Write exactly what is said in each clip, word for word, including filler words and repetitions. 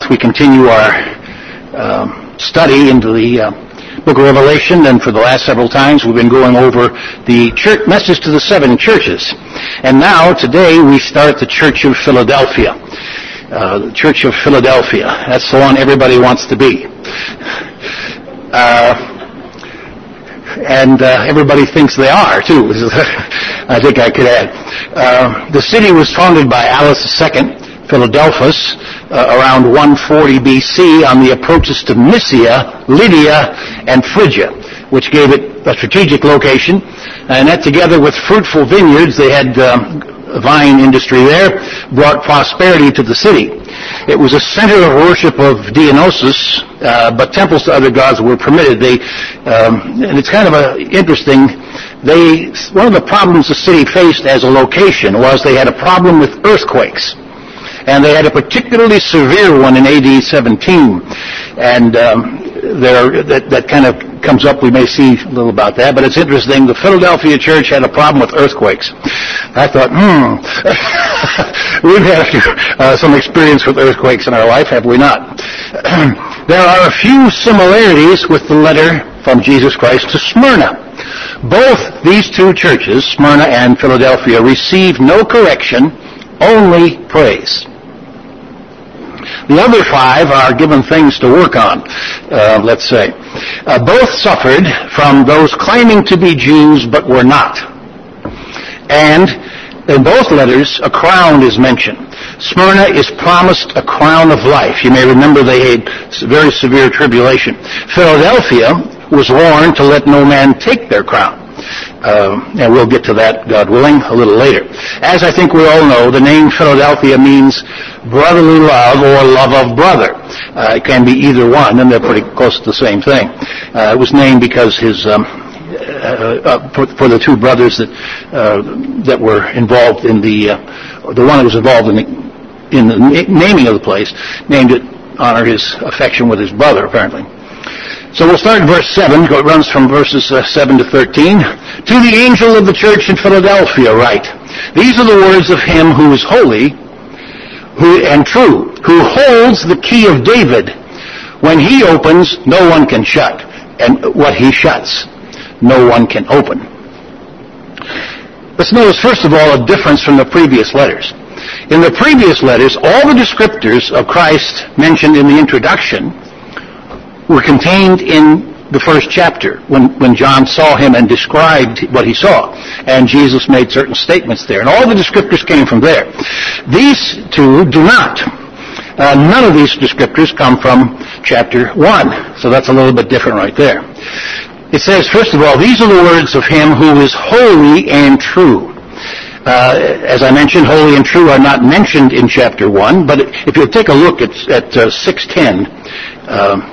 We continue our uh, study into the uh, book of Revelation, and for the last several times we've been going over the church message to the seven churches. And now, today, we start the Church of Philadelphia. Uh, the Church of Philadelphia. That's the one everybody wants to be. Uh, and uh, everybody thinks they are, too. I think I could add. Uh, the city was founded by Alice the Second, Philadelphus, uh, around one forty B C on the approaches to Mysia, Lydia, and Phrygia, which gave it a strategic location. And that, together with fruitful vineyards, they had um, a vine industry there, brought prosperity to the city. It was a center of worship of Dionysus, uh, but temples to other gods were permitted. They, um, and it's kind of a, interesting. They, one of the problems the city faced as a location was they had a problem with earthquakes. And they had a particularly severe one in A D seventeen. And um, there, that, that kind of comes up. We may see a little about that. But it's interesting. The Philadelphia church had a problem with earthquakes. I thought, hmm, we've had uh, some experience with earthquakes in our life, have we not? There are a few similarities with the letter from Jesus Christ to Smyrna. Both these two churches, Smyrna and Philadelphia, received no correction, only praise. The other five are given things to work on, uh, let's say. Uh, both suffered from those claiming to be Jews but were not. And in both letters, a crown is mentioned. Smyrna is promised a crown of life. You may remember they had very severe tribulation. Philadelphia was warned to let no man take their crown. Uh, and we'll get to that, God willing, a little later. As I think we all know, the name Philadelphia means brotherly love or love of brother. Uh, it can be either one, and they're pretty close to the same thing. Uh, it was named because his um, uh, uh, for, for the two brothers that uh, that were involved in the uh, the one that was involved in the in the naming of the place named it honor his affection with his brother, apparently. So we'll start in verse seven. It runs from verses uh, seven to thirteen. To the angel of the church in Philadelphia write, these are the words of him who is holy who and true, who holds the key of David. When he opens, no one can shut. And what he shuts, no one can open. Let's notice, first of all, a difference from the previous letters. In the previous letters, all the descriptors of Christ mentioned in the introduction were contained in the first chapter, when, when John saw him and described what he saw. And Jesus made certain statements there. And all the descriptors came from there. These two do not. Uh, none of these descriptors come from chapter one. So that's a little bit different right there. It says, first of all, these are the words of him who is holy and true. Uh, as I mentioned, holy and true are not mentioned in chapter one, but if you take a look at, at uh, six ten, uh,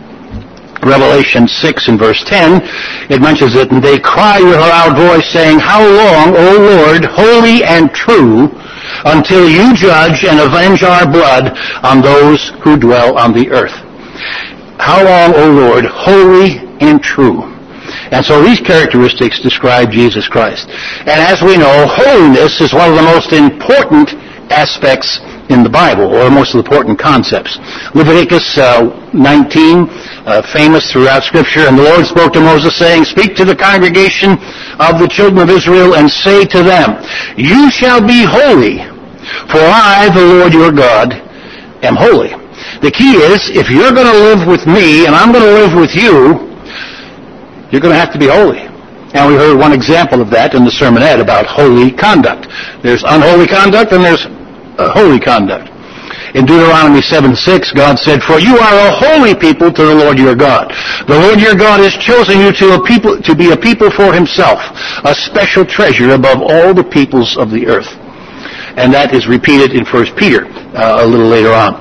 Revelation six and verse ten, it mentions it, and they cry with a loud voice, saying, how long, O Lord, holy and true, until you judge and avenge our blood on those who dwell on the earth? How long, O Lord, holy and true? And so these characteristics describe Jesus Christ. And as we know, holiness is one of the most important aspects in the Bible, or most important concepts. Leviticus uh, nineteen, uh, famous throughout Scripture, and the Lord spoke to Moses, saying, speak to the congregation of the children of Israel, and say to them, you shall be holy, for I, the Lord your God, am holy. The key is, if you're going to live with me, and I'm going to live with you, you're going to have to be holy. And we heard one example of that in the sermonette about holy conduct. There's unholy conduct, and there's uh, holy conduct. In Deuteronomy seven six, God said, for you are a holy people to the Lord your God. The Lord your God has chosen you to, a people, to be a people for himself, a special treasure above all the peoples of the earth. And that is repeated in First Peter uh, a little later on.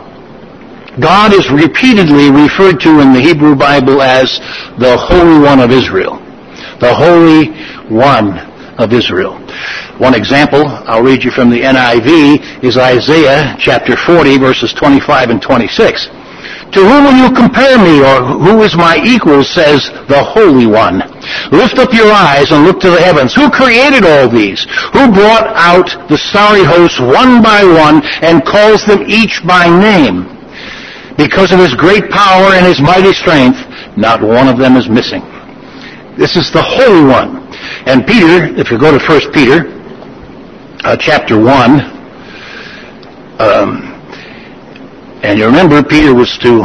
God is repeatedly referred to in the Hebrew Bible as the Holy One of Israel. The Holy One of Israel. One example, I'll read you from the N I V, is Isaiah chapter forty, verses twenty-five and twenty-six. To whom will you compare me, or who is my equal, says the Holy One. Lift up your eyes and look to the heavens. Who created all these? Who brought out the starry hosts one by one and calls them each by name? Because of his great power and his mighty strength, not one of them is missing. This is the Holy One. And Peter, if you go to First Peter, uh, chapter one, um, and you remember Peter was to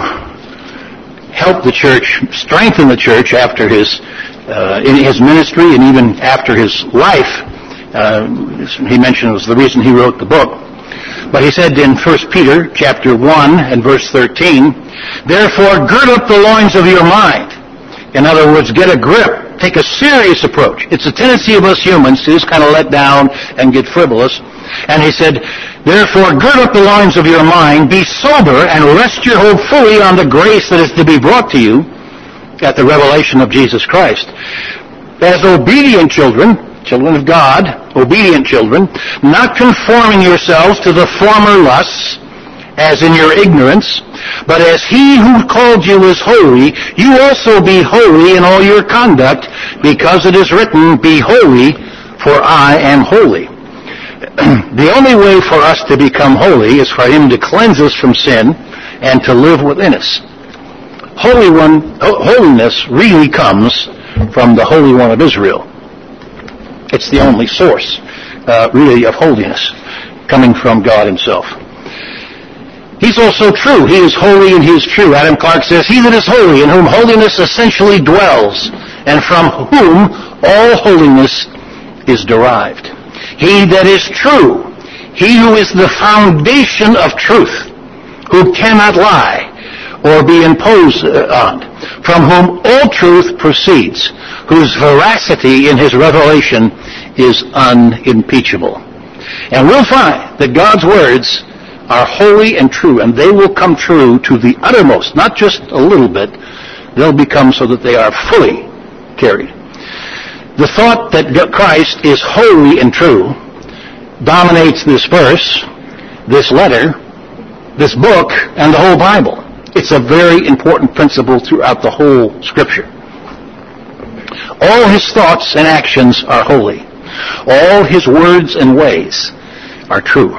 help the church, strengthen the church after his, uh, in his ministry and even after his life. Uh, he mentioned it was the reason he wrote the book. But he said in First Peter chapter one and verse thirteen, therefore gird up the loins of your mind. In other words, get a grip. Take a serious approach. It's a tendency of us humans to just kind of let down and get frivolous. And he said, therefore gird up the loins of your mind, be sober, and rest your hope fully on the grace that is to be brought to you at the revelation of Jesus Christ. As obedient children, children of God, obedient children, not conforming yourselves to the former lusts, as in your ignorance, but as he who called you is holy, you also be holy in all your conduct, because it is written, be holy, for I am holy. The only way for us to become holy is for him to cleanse us from sin and to live within us. Holy One, holiness really comes from the Holy One of Israel. It's the only source, uh, really, of holiness, coming from God himself. He's also true. He is holy and he is true. Adam Clarke says, he that is holy, in whom holiness essentially dwells, and from whom all holiness is derived. He that is true, he who is the foundation of truth, who cannot lie or be imposed on, from whom all truth proceeds, whose veracity in his revelation is unimpeachable. And we'll find that God's words are holy and true, and they will come true to the uttermost, not just a little bit. They'll become so that they are fully carried. The thought that Christ is holy and true dominates this verse, this letter, this book, and the whole Bible. It's a very important principle throughout the whole Scripture. All his thoughts and actions are holy. All his words and ways are true.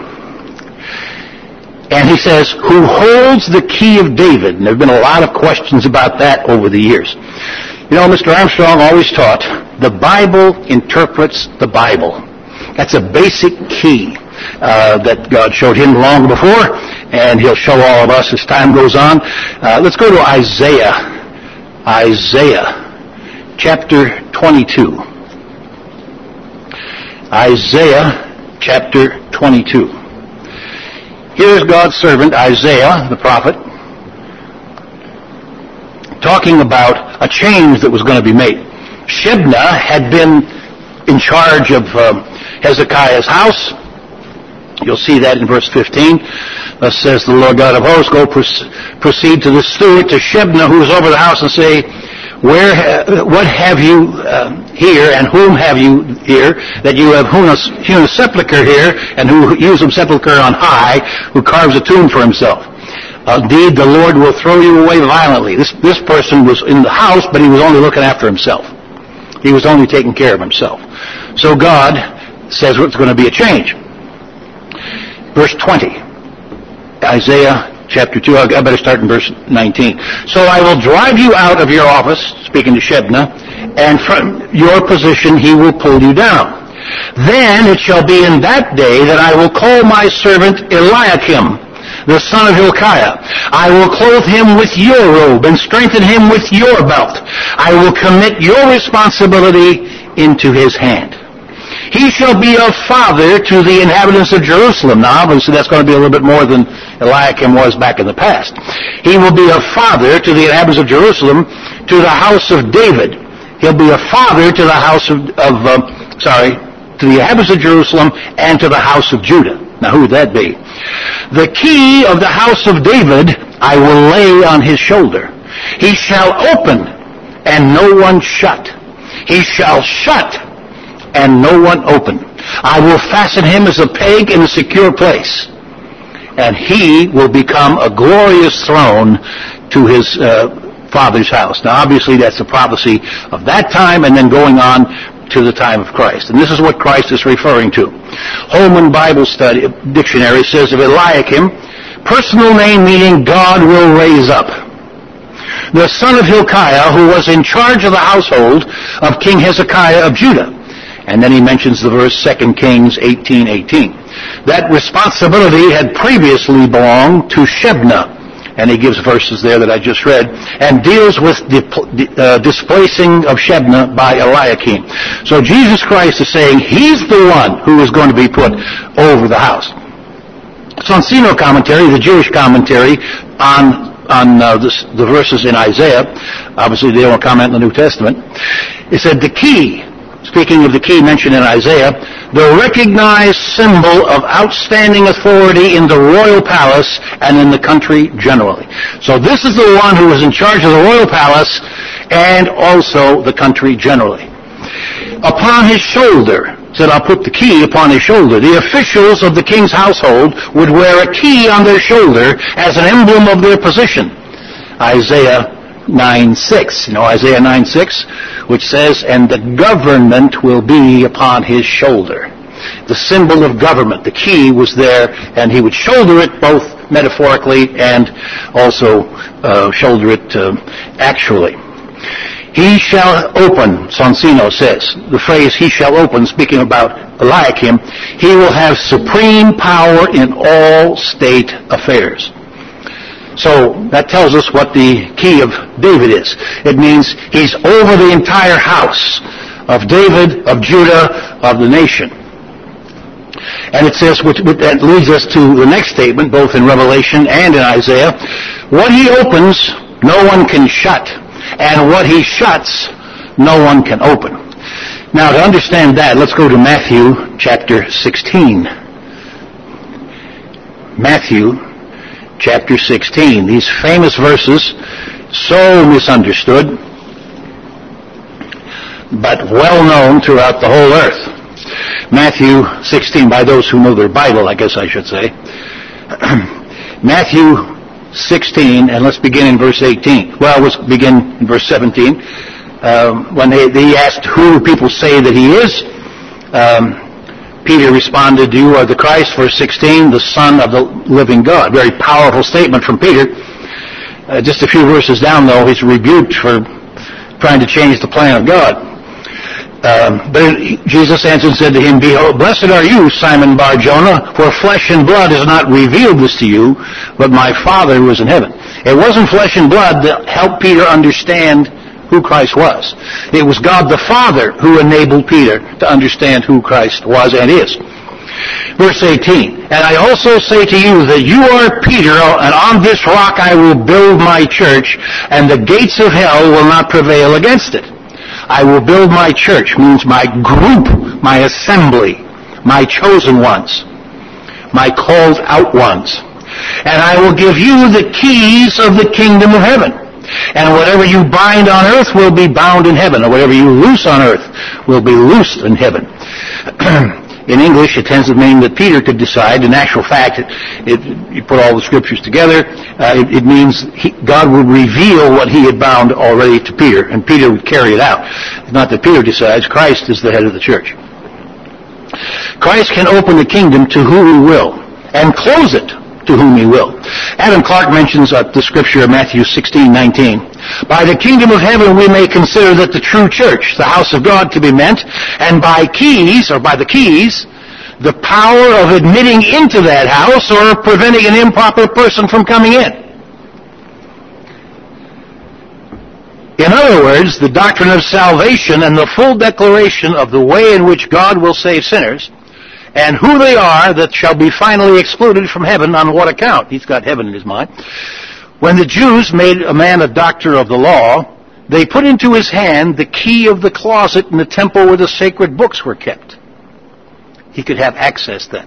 And he says, who holds the key of David? And there have been a lot of questions about that over the years. You know, Mister Armstrong always taught, the Bible interprets the Bible. That's a basic key uh, that God showed him long before, and he'll show all of us as time goes on. Uh, let's go to Isaiah. Isaiah chapter twenty-two. Isaiah chapter twenty-two. Here's God's servant, Isaiah, the prophet, talking about a change that was going to be made. Shebna had been in charge of uh, Hezekiah's house. You'll see that in verse fifteen. Thus says the Lord God of hosts, go proceed to the steward, to Shebna, who is over the house, and say, Where, uh, what have you uh, here, and whom have you here, that you have hewn a, hewn a sepulchre here, and who hews a sepulchre on high, who carves a tomb for himself? Indeed, the Lord will throw you away violently. This, this person was in the house, but he was only looking after himself. He was only taking care of himself. So God says it's going to be a change. Verse twenty, Isaiah chapter two, I better start in verse nineteen. So I will drive you out of your office, speaking to Shebna, and from your position he will pull you down. Then it shall be in that day that I will call my servant Eliakim, the son of Hilkiah. I will clothe him with your robe and strengthen him with your belt. I will commit your responsibility into his hand. He shall be a father to the inhabitants of Jerusalem. Now, obviously, that's going to be a little bit more than Eliakim was back in the past. He will be a father to the inhabitants of Jerusalem, to the house of David. He'll be a father to the house of, of uh, sorry, to the inhabitants of Jerusalem and to the house of Judah. Now, who would that be? The key of the house of David I will lay on his shoulder. He shall open, and no one shut. He shall shut, and no one open. I will fasten him as a peg in a secure place, and he will become a glorious throne to his uh, father's house. Now, obviously, that's a prophecy of that time and then going on to the time of Christ. And this is what Christ is referring to. Holman Bible Study Dictionary says of Eliakim, Personal name meaning God will raise up. The son of Hilkiah, who was in charge of the household of King Hezekiah of Judah. And then he mentions the verse Second Kings eighteen eighteen. That responsibility had previously belonged to Shebna. And he gives verses there that I just read, and deals with the uh, displacing of Shebna by Eliakim. So Jesus Christ is saying he's the one who is going to be put over the house. Sonsino commentary, the Jewish commentary on on uh, this, the verses in Isaiah, obviously they don't comment in the New Testament, it said the key, speaking of the key mentioned in Isaiah, the recognized symbol of outstanding authority in the royal palace and in the country generally. So this is the one who is in charge of the royal palace and also the country generally. Upon his shoulder, said I'll put the key upon his shoulder. The officials of the king's household would wear a key on their shoulder as an emblem of their position. Isaiah nine six, you know Isaiah nine six, which says, and the government will be upon his shoulder. The symbol of government, the key was there, and he would shoulder it both metaphorically and also uh, shoulder it uh, actually. He shall open, Sonsino says, the phrase he shall open, speaking about Eliakim, he will have supreme power in all state affairs. So that tells us what the key of David is. It means he's over the entire house of David, of Judah, of the nation. And it says, which, which that leads us to the next statement, both in Revelation and in Isaiah. What he opens, no one can shut. And what he shuts, no one can open. Now, to understand that, let's go to Matthew chapter sixteen. Matthew chapter sixteen. These famous verses, so misunderstood, but well known throughout the whole earth. Matthew sixteen, by those who know their Bible, I guess I should say. Matthew sixteen, and let's begin in verse eighteen. Well, let's begin in verse seventeen. Um, when they, they asked who people say that he is, um, Peter responded, you are the Christ, verse sixteen, the Son of the living God. Very powerful statement from Peter. Uh, just a few verses down, though, he's rebuked for trying to change the plan of God. Um, but Jesus answered and said to him, behold, blessed are you, Simon Bar-Jonah, for flesh and blood has not revealed this to you, but my Father who is in heaven. It wasn't flesh and blood that helped Peter understand who Christ was. It was God the Father who enabled Peter to understand who Christ was and is. Verse eighteen, and I also say to you that you are Peter, and on this rock I will build my church, and the gates of hell will not prevail against it. I will build my church, means my group, my assembly, my chosen ones, my called out ones. And I will give you the keys of the kingdom of heaven. And whatever you bind on earth will be bound in heaven, or whatever you loose on earth will be loosed in heaven. In English, it tends to mean that Peter could decide. In actual fact, it, it, you put all the scriptures together, uh, it, it means he, God would reveal what he had bound already to Peter, and Peter would carry it out. It's not that Peter decides. Christ is the head of the church. Christ can open the kingdom to who he will, and close it to whom he will. Adam Clark mentions uh, the scripture of Matthew sixteen nineteen. By the kingdom of heaven we may consider that the true church, the house of God, to be meant, and by keys, or by the keys, the power of admitting into that house or preventing an improper person from coming in. In other words, the doctrine of salvation and the full declaration of the way in which God will save sinners, and who they are that shall be finally excluded from heaven, on what account? He's got heaven in his mind. When the Jews made a man a doctor of the law, they put into his hand the key of the closet in the temple where the sacred books were kept. He could have access then.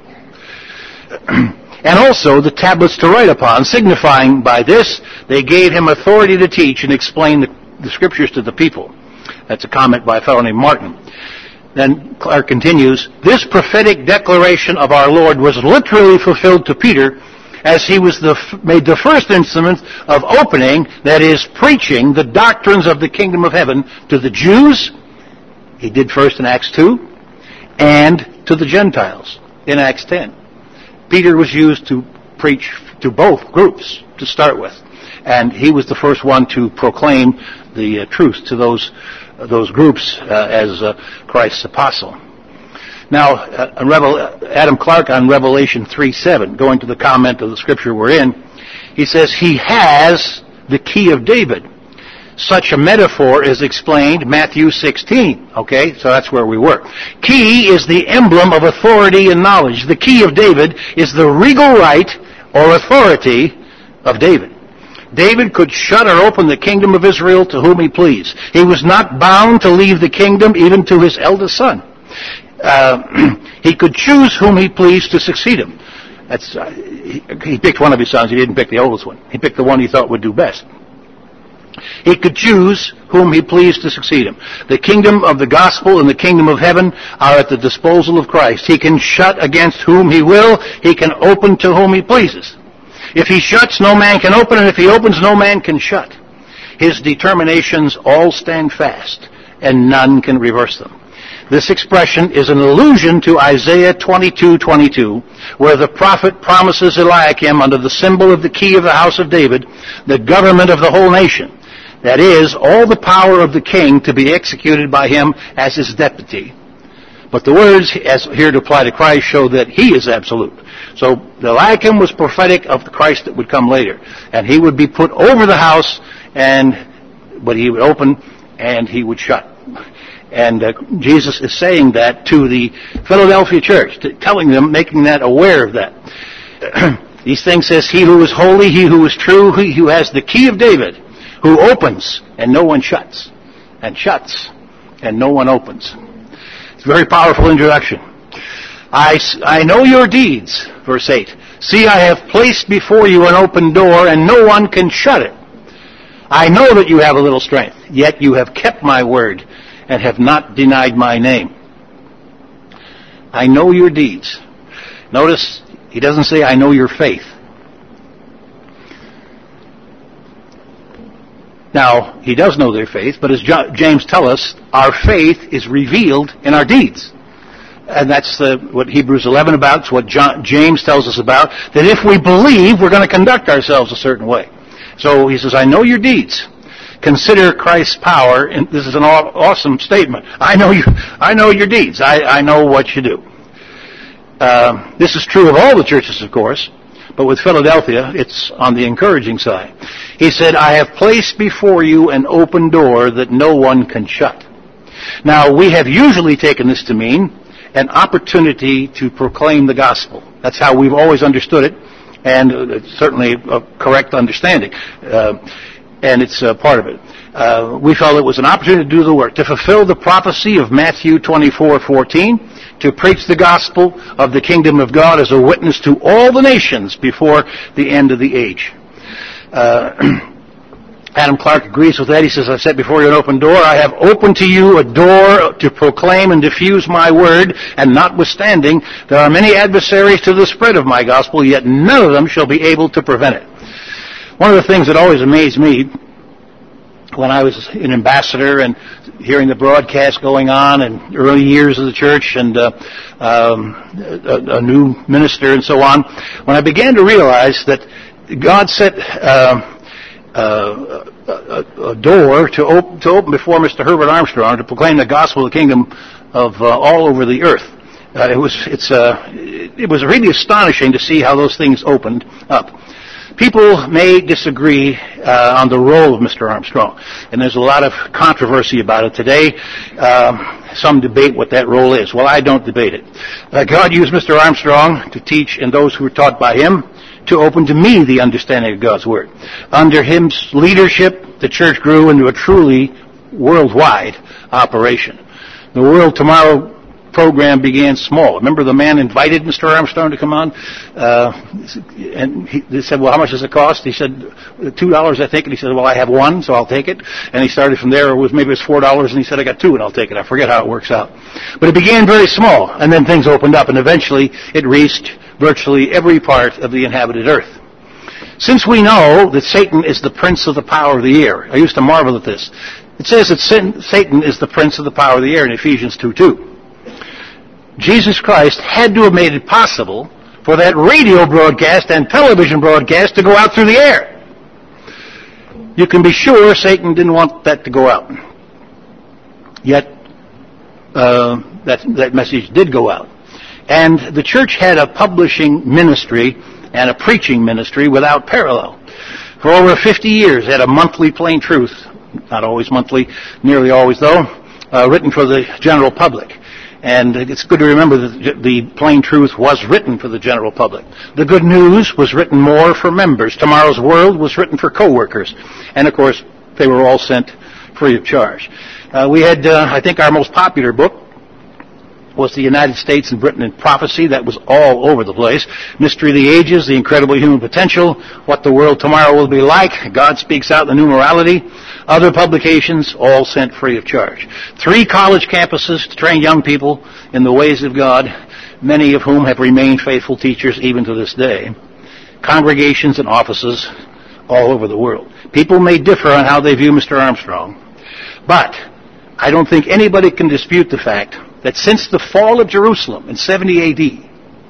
And also the tablets to write upon, signifying by this they gave him authority to teach and explain the, the scriptures to the people. That's a comment by a fellow named Martin. Then Clark continues, this prophetic declaration of our Lord was literally fulfilled to Peter as he was the, made the first instrument of opening, that is, preaching the doctrines of the kingdom of heaven to the Jews. He did first in Acts two, and to the Gentiles in Acts ten. Peter was used to preach to both groups to start with. And he was the first one to proclaim the uh, truth to those uh, those groups uh, as uh, Christ's apostle. Now, uh, Revel- Adam Clarke on Revelation three seven, going to the comment of the scripture we're in, he says, he has the key of David. Such a metaphor is explained Matthew sixteen. Okay, so that's where we were. Key is the emblem of authority and knowledge. The key of David is the regal right or authority of David. David could shut or open the kingdom of Israel to whom he pleased. He was not bound to leave the kingdom even to his eldest son. Uh, he could choose whom he pleased to succeed him. That's, uh, he, he picked one of his sons. He didn't pick the oldest one. He picked the one he thought would do best. He could choose whom he pleased to succeed him. The kingdom of the gospel and the kingdom of heaven are at the disposal of Christ. He can shut against whom he will. He can open to whom he pleases. If he shuts, no man can open, and if he opens, no man can shut. His determinations all stand fast, and none can reverse them. This expression is an allusion to Isaiah twenty-two twenty-two, where the prophet promises Eliakim, under the symbol of the key of the house of David, the government of the whole nation. That is, all the power of the king to be executed by him as his deputy. But the words, as here to apply to Christ, show that he is absolute. So Eliakim was prophetic of the Christ that would come later. And he would be put over the house, and but he would open and he would shut. And uh, Jesus is saying that to the Philadelphia church, to, telling them, making that aware of that. These things says, he who is holy, he who is true, he who has the key of David, who opens and no one shuts, and shuts and no one opens. It's a very powerful introduction. I, I know your deeds, verse eight. See, I have placed before you an open door, and no one can shut it. I know that you have a little strength, yet you have kept my word and have not denied my name. I know your deeds. Notice, he doesn't say, I know your faith. Now, he does know their faith, but as James tells us, our faith is revealed in our deeds. And that's uh, what Hebrews eleven about. It's what John, James tells us about, that if we believe, we're going to conduct ourselves a certain way. So he says, I know your deeds. Consider Christ's power, and this is an awesome statement. I know you. I know your deeds. I, I know what you do. Uh, this is true of all the churches, of course, but with Philadelphia, it's on the encouraging side. He said, I have placed before you an open door that no one can shut. Now, we have usually taken this to mean an opportunity to proclaim the gospel. That's how we've always understood it, and it's certainly a correct understanding. Uh, and it's uh, part of it. Uh, we felt it was an opportunity to do the work, to fulfill the prophecy of Matthew twenty-four fourteen, to preach the gospel of the kingdom of God as a witness to all the nations before the end of the age. Uh, Adam Clarke agrees with that. He says, I've set before you an open door. I have opened to you a door to proclaim and diffuse my word, and notwithstanding, there are many adversaries to the spread of my gospel, yet none of them shall be able to prevent it. One of the things that always amazed me when I was an ambassador and hearing the broadcast going on in early years of the church and uh, um, a, a new minister and so on, when I began to realize that God set uh, uh, a, a door to, op- to open before Mister Herbert Armstrong to proclaim the gospel of the kingdom of uh, all over the earth. Uh, it was it's uh, it was really astonishing to see how those things opened up. People may disagree uh, on the role of Mister Armstrong, and there's a lot of controversy about it today. Um, some debate what that role is. Well, I don't debate it. Uh, God used Mister Armstrong to teach, and those who were taught by him, to open to me the understanding of God's Word. Under his leadership, the church grew into a truly worldwide operation. The World Tomorrow program began small. Remember the man invited Mister Armstrong to come on? Uh, and he, they said, well, how much does it cost? He said, two dollars, I think. And he said, well, I have one, so I'll take it. And he started from there. It was maybe it was four dollars, and he said, I got two, and I'll take it. I forget how it works out. But it began very small, and then things opened up, and eventually it reached virtually every part of the inhabited earth. Since we know that Satan is the prince of the power of the air, I used to marvel at this. It says that Satan is the prince of the power of the air in Ephesians two two. Jesus Christ had to have made it possible for that radio broadcast and television broadcast to go out through the air. You can be sure Satan didn't want that to go out. Yet, uh, that, that message did go out. And the church had a publishing ministry and a preaching ministry without parallel. For over fifty years, had a monthly Plain Truth, not always monthly, nearly always though, uh, written for the general public. And it's good to remember that the Plain Truth was written for the general public. The Good News was written more for members. Tomorrow's World was written for co-workers. And of course, they were all sent free of charge. Uh, we had, uh, I think our most popular book was The United States and Britain in Prophecy. That was all over the place. Mystery of the Ages, The Incredible Human Potential, What the World Tomorrow Will Be Like, God Speaks Out in the New Morality. Other publications, all sent free of charge. Three college campuses to train young people in the ways of God, many of whom have remained faithful teachers even to this day. Congregations and offices all over the world. People may differ on how they view Mister Armstrong, but I don't think anybody can dispute the fact that since the fall of Jerusalem in seventy A D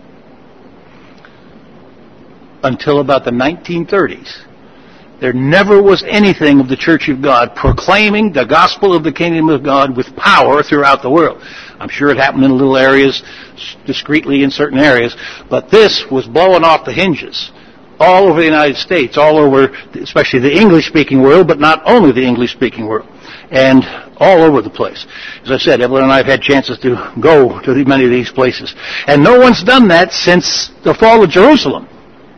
until about the nineteen thirties, there never was anything of the Church of God proclaiming the gospel of the kingdom of God with power throughout the world. I'm sure it happened in little areas, discreetly in certain areas, but this was blowing off the hinges all over the United States, all over, especially the English-speaking world, but not only the English-speaking world, and all over the place. As I said, Evelyn and I have had chances to go to many of these places. And no one's done that since the fall of Jerusalem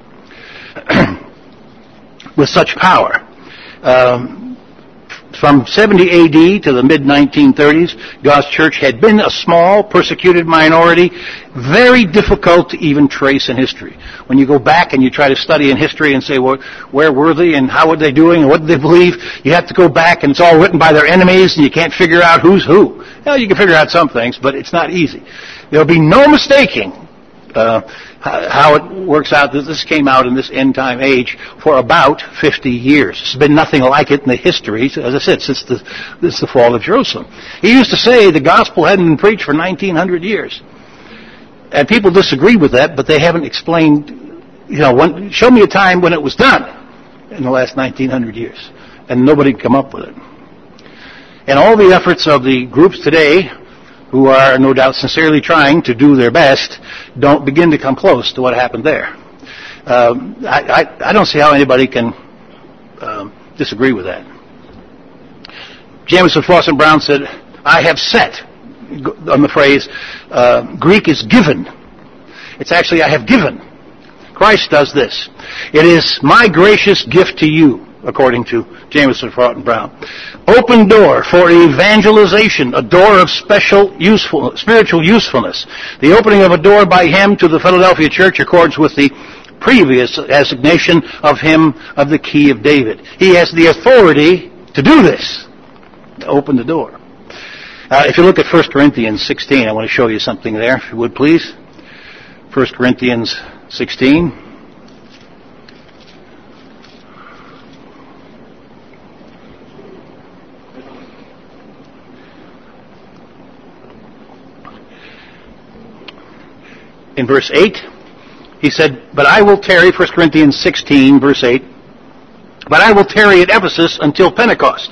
with such power. Um, from seventy A D to the mid nineteen thirties, God's church had been a small, persecuted minority, very difficult to even trace in history. When you go back and you try to study in history and say, well, where were they and how were they doing and what did they believe, you have to go back and it's all written by their enemies and you can't figure out who's who. Well, you can figure out some things, but it's not easy. There'll be no mistaking uh, how it works out that this came out in this end time age for about fifty years. There's been nothing like it in the history, as I said, since the, since the fall of Jerusalem. He used to say the gospel hadn't been preached for nineteen hundred years. And people disagree with that, but they haven't explained, you know, when, show me a time when it was done in the last nineteen hundred years. And nobody can come up with it. And all the efforts of the groups today, who are no doubt sincerely trying to do their best, don't begin to come close to what happened there. Um, I, I, I don't see how anybody can um, disagree with that. Jamieson, Fausset and Brown said, I have set, on the phrase, uh, Greek is given. It's actually, I have given. Christ does this. It is my gracious gift to you, according to Jamieson, Fausset and Brown. Open door for evangelization, a door of special useful, spiritual usefulness. The opening of a door by him to the Philadelphia church accords with the previous assignation of him of the key of David. He has the authority to do this, to open the door. Uh, if you look at First Corinthians sixteen, I want to show you something there, if you would please. First Corinthians sixteen. In verse eight, he said, but I will tarry, First Corinthians sixteen, verse eight, but I will tarry at Ephesus until Pentecost.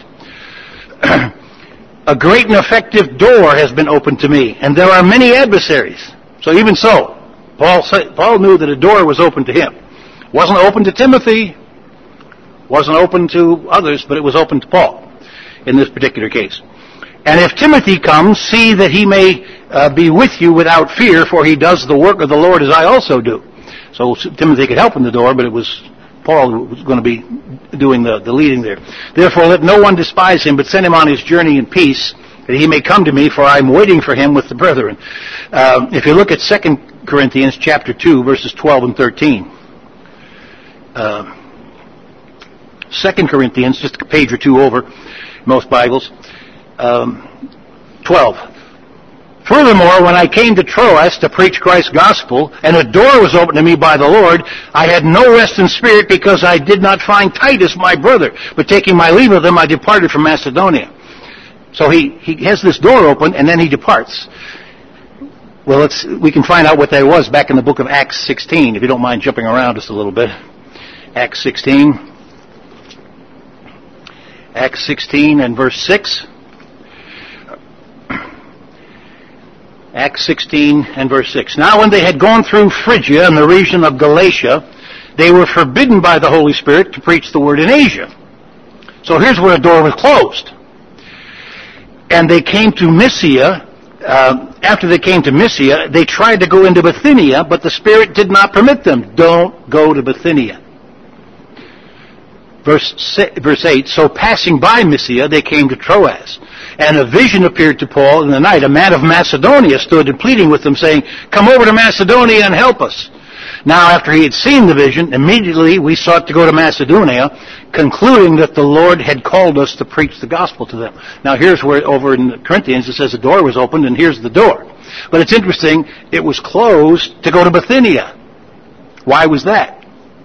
A great and effective door has been opened to me, and there are many adversaries. So even so, Paul said, Paul knew that a door was open to him. It wasn't open to Timothy, wasn't open to others, but it was open to Paul in this particular case. And if Timothy comes, see that he may uh, be with you without fear, for he does the work of the Lord as I also do. So Timothy could help in the door, but it was Paul who was going to be doing the, the leading there. Therefore, let no one despise him, but send him on his journey in peace, that he may come to me, for I am waiting for him with the brethren. Uh, if you look at Second Corinthians chapter two, verses twelve and thirteen. Uh, Second Corinthians, just a page or two over, most Bibles. Um, twelve. Furthermore, when I came to Troas to preach Christ's gospel, and a door was opened to me by the Lord, I had no rest in spirit because I did not find Titus my brother. But taking my leave of him, I departed from Macedonia. So he, he has this door open, and then he departs. Well, let's, we can find out what that was back in the book of Acts sixteen, if you don't mind jumping around just a little bit. Acts sixteen. Acts sixteen and verse six. Acts sixteen and verse six. Now when they had gone through Phrygia and the region of Galatia, they were forbidden by the Holy Spirit to preach the word in Asia. So here's where a door was closed. And they came to Mysia. Uh, after they came to Mysia, they tried to go into Bithynia, but the Spirit did not permit them. Don't go to Bithynia. Verse, six, verse eight, so passing by Mysia, they came to Troas. And a vision appeared to Paul in the night. A man of Macedonia stood pleading with them, saying, come over to Macedonia and help us. Now, after he had seen the vision, immediately we sought to go to Macedonia, concluding that the Lord had called us to preach the gospel to them. Now, here's where, over in Corinthians, it says the door was opened, and here's the door. But it's interesting, it was closed to go to Bithynia. Why was that?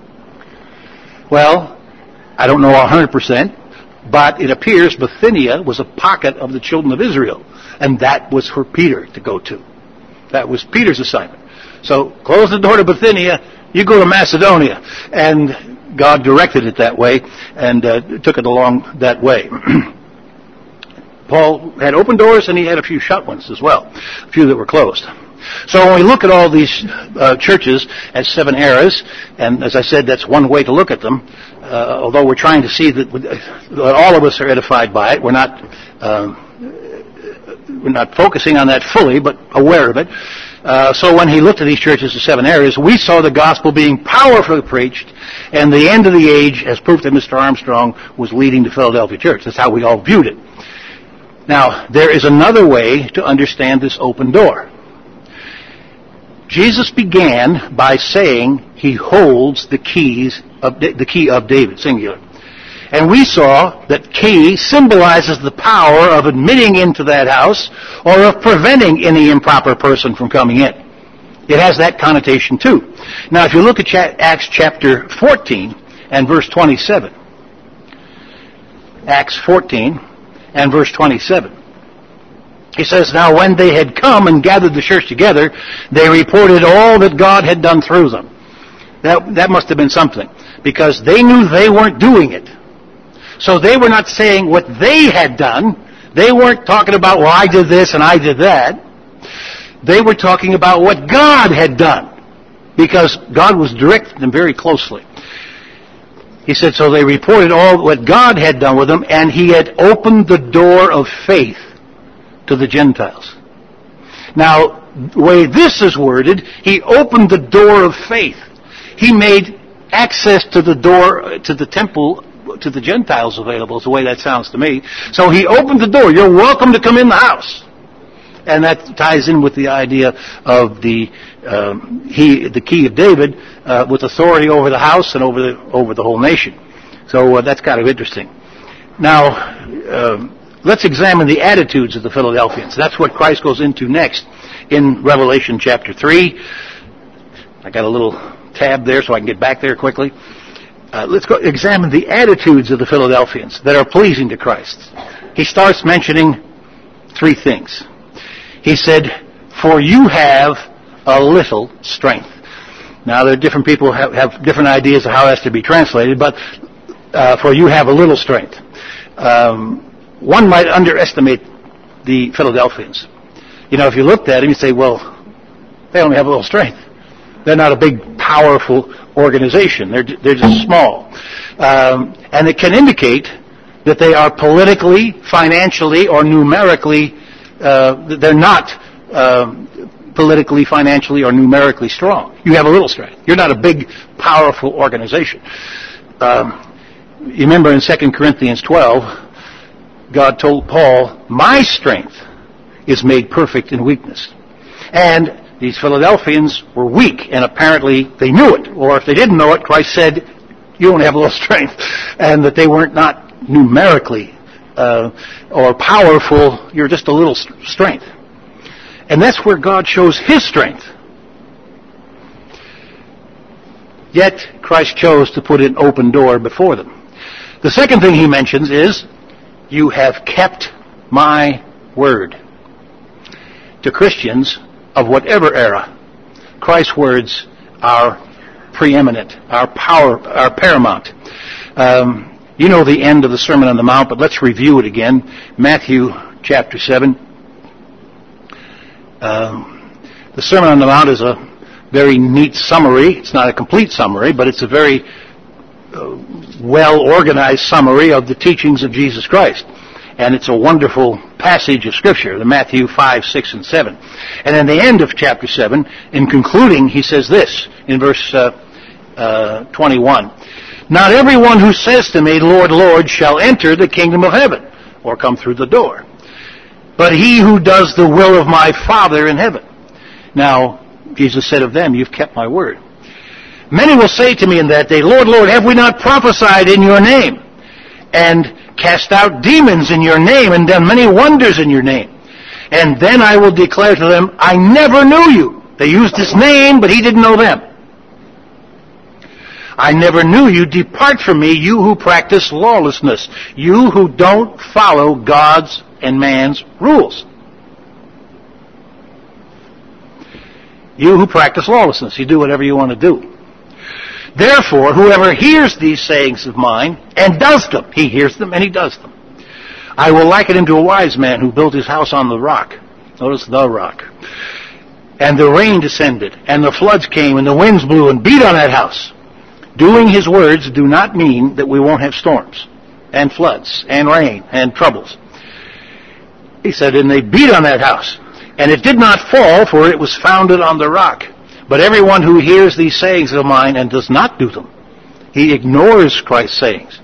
Well, I don't know one hundred percent, but it appears Bithynia was a pocket of the children of Israel, and that was for Peter to go to. That was Peter's assignment. So, close the door to Bithynia, you go to Macedonia. And God directed it that way, and uh, took it along that way. Paul had open doors, and he had a few shut ones as well, a few that were closed. So when we look at all these uh, churches as seven eras, and as I said, that's one way to look at them, uh, although we're trying to see that, that all of us are edified by it, we're not, uh, we're not focusing on that fully, but aware of it. Uh, so when he looked at these churches as seven areas, we saw the gospel being powerfully preached, and the end of the age, as proof that Mister Armstrong was leading the Philadelphia church. That's how we all viewed it. Now, there is another way to understand this open door. Jesus began by saying he holds the keys of the key of David, singular. And we saw that key symbolizes the power of admitting into that house or of preventing any improper person from coming in. It has that connotation too. Now, if you look at Acts chapter fourteen and verse twenty-seven. Acts fourteen and verse twenty-seven. He says, now when they had come and gathered the church together, they reported all that God had done through them. That, that must have been something, because they knew they weren't doing it. So they were not saying what they had done. They weren't talking about, well, I did this and I did that. They were talking about what God had done, because God was directing them very closely. He said, so they reported all what God had done with them, and he had opened the door of faith to the Gentiles. Now, the way this is worded, he opened the door of faith. He made access to the door, to the temple, to the Gentiles available, is the way that sounds to me. So he opened the door. You're welcome to come in the house. And that ties in with the idea of the um, he, the key of David, uh, with authority over the house and over the over the whole nation. So uh, that's kind of interesting. Now, um, let's examine the attitudes of the Philadelphians. That's what Christ goes into next in Revelation chapter three. I got a little tab there so I can get back there quickly. Uh, let's go examine the attitudes of the Philadelphians that are pleasing to Christ. He starts mentioning three things. He said, for you have a little strength. Now, there are different people have, have different ideas of how that's to be translated, but uh, for you have a little strength. Um, one might underestimate the Philadelphians. You know, if you looked at them, you say, well, they only have a little strength. They're not a big, powerful organization. They're they're just small. Um, and it can indicate that they are politically, financially, or numerically, uh, they're not um, politically, financially, or numerically strong. You have a little strength. You're not a big, powerful organization. Um, you remember in Second Corinthians twelve, God told Paul, my strength is made perfect in weakness. And these Philadelphians were weak, and apparently they knew it. Or if they didn't know it, Christ said, you only have a little strength. And that they weren't not numerically uh, or powerful, you're just a little strength. And that's where God shows his strength. Yet Christ chose to put an open door before them. The second thing he mentions is, you have kept my word. To Christians, of whatever era, Christ's words are preeminent, are power, are paramount. Um, you know the end of the Sermon on the Mount, but let's review it again. Matthew chapter seven. Um, the Sermon on the Mount is a very neat summary. It's not a complete summary, but it's a very uh, well-organized summary of the teachings of Jesus Christ. And it's a wonderful passage of Scripture, the Matthew five, six, and seven. And in the end of chapter seven, in concluding, he says this, in verse uh, uh, twenty-one. Not everyone who says to me, Lord, Lord, shall enter the kingdom of heaven, or come through the door, but he who does the will of my Father in heaven. Now, Jesus said of them, you've kept my word. Many will say to me in that day, Lord, Lord, have we not prophesied in your name, and cast out demons in your name, and done many wonders in your name? And then I will declare to them, I never knew you. They used his name, but he didn't know them. I never knew you. Depart from me, you who practice lawlessness, you who don't follow God's and man's rules. You who practice lawlessness, you do whatever you want to do. Therefore, whoever hears these sayings of mine and does them, he hears them and he does them, I will liken him to a wise man who built his house on the rock. Notice the rock. And the rain descended, and the floods came, and the winds blew and beat on that house. Doing his words do not mean that we won't have storms and floods and rain and troubles. He said, and they beat on that house, and it did not fall, for it was founded on the rock. But everyone who hears these sayings of mine and does not do them, he ignores Christ's sayings.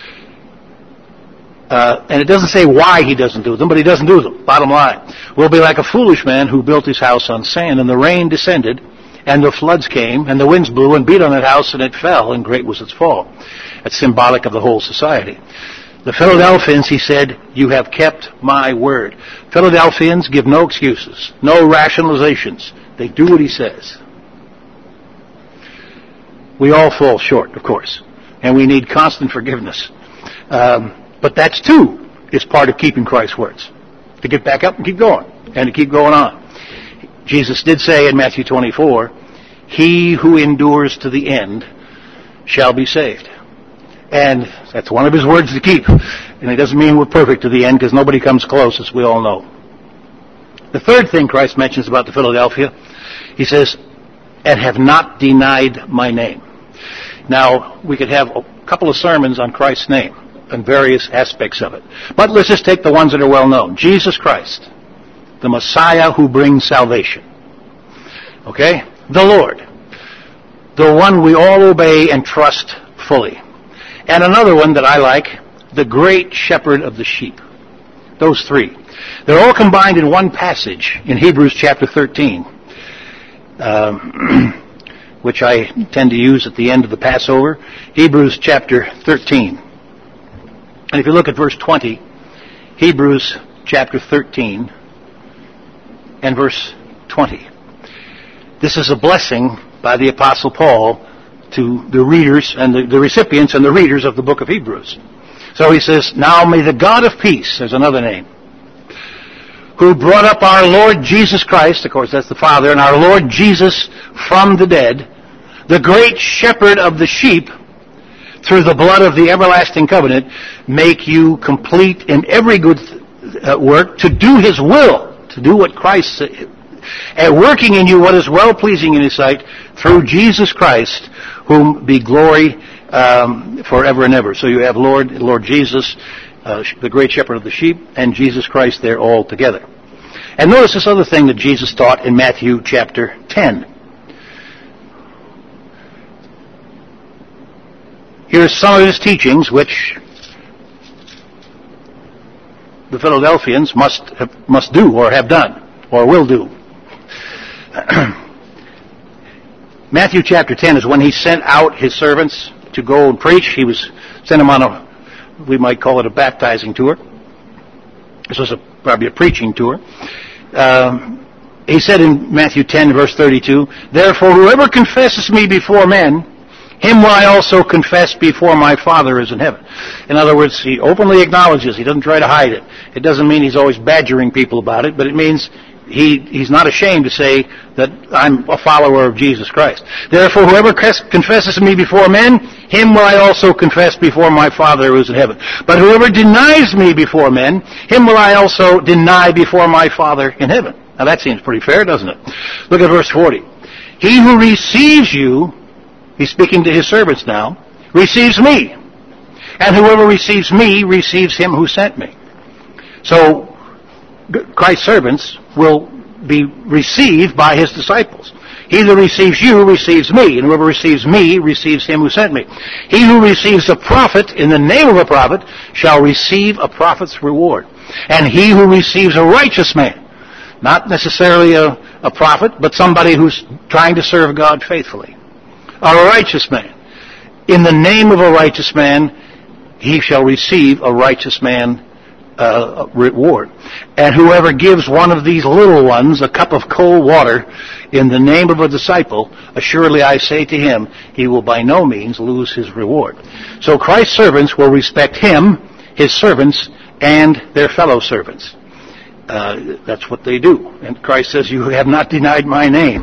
Uh, and it doesn't say why he doesn't do them, but he doesn't do them. Bottom line. Will be like a foolish man who built his house on sand, and the rain descended, and the floods came, and the winds blew and beat on that house, and it fell, and great was its fall. That's symbolic of the whole society. The Philadelphians, he said, you have kept my word. Philadelphians give no excuses, no rationalizations. They do what he says. We all fall short, of course, and we need constant forgiveness. Um, but that's too is part of keeping Christ's words. To get back up and keep going, and to keep going on. Jesus did say in Matthew twenty-four, he who endures to the end shall be saved. And that's one of his words to keep. And it doesn't mean we're perfect to the end, because nobody comes close, as we all know. The third thing Christ mentions about the Philadelphia, he says, and have not denied my name. Now, we could have a couple of sermons on Christ's name and various aspects of it. But let's just take the ones that are well known. Jesus Christ, the Messiah who brings salvation. Okay? The Lord, the one we all obey and trust fully. And another one that I like, the great shepherd of the sheep. Those three. They're all combined in one passage in Hebrews chapter thirteen, um, which I tend to use at the end of the Passover. Hebrews chapter thirteen. And if you look at verse twenty, Hebrews chapter thirteen and verse twenty. This is a blessing by the Apostle Paul to the readers and the, the recipients and the readers of the book of Hebrews. So he says, now may the God of peace, there's another name, who brought up our Lord Jesus Christ, of course that's the Father, and our Lord Jesus from the dead, the great shepherd of the sheep, through the blood of the everlasting covenant, make you complete in every good uh, work to do his will, to do what Christ said, and working in you what is well-pleasing in his sight, through Jesus Christ, whom be glory um, forever and ever. So you have Lord, Lord Jesus, uh, the great shepherd of the sheep, and Jesus Christ there all together. And notice this other thing that Jesus taught in Matthew chapter ten. Here's some of his teachings which the Philadelphians must have, must do or have done or will do. Matthew chapter ten is when he sent out his servants to go and preach. He was sent them on a, we might call it a baptizing tour. This was a, probably a preaching tour. Um, he said in Matthew ten, verse thirty-two, therefore whoever confesses me before men, him will I also confess before my Father is in heaven. In other words, he openly acknowledges. He doesn't try to hide it. It doesn't mean he's always badgering people about it, but it means he, he's not ashamed to say that I'm a follower of Jesus Christ. Therefore, whoever confesses me before men, him will I also confess before my Father who is in heaven. But whoever denies me before men, him will I also deny before my Father in heaven. Now that seems pretty fair, doesn't it? Look at verse forty. He who receives you, he's speaking to his servants now, receives me. And whoever receives me receives him who sent me. So, Christ's servants will be received by his disciples. He that receives you receives me, and whoever receives me receives him who sent me. He who receives a prophet in the name of a prophet shall receive a prophet's reward. And he who receives a righteous man, not necessarily a, a prophet, but somebody who's trying to serve God faithfully, or a righteous man, in the name of a righteous man, he shall receive a righteous man Uh, reward. And whoever gives one of these little ones a cup of cold water in the name of a disciple, assuredly I say to him, he will by no means lose his reward. So Christ's servants will respect him, his servants, and their fellow servants. Uh, that's what they do. And Christ says, you have not denied my name.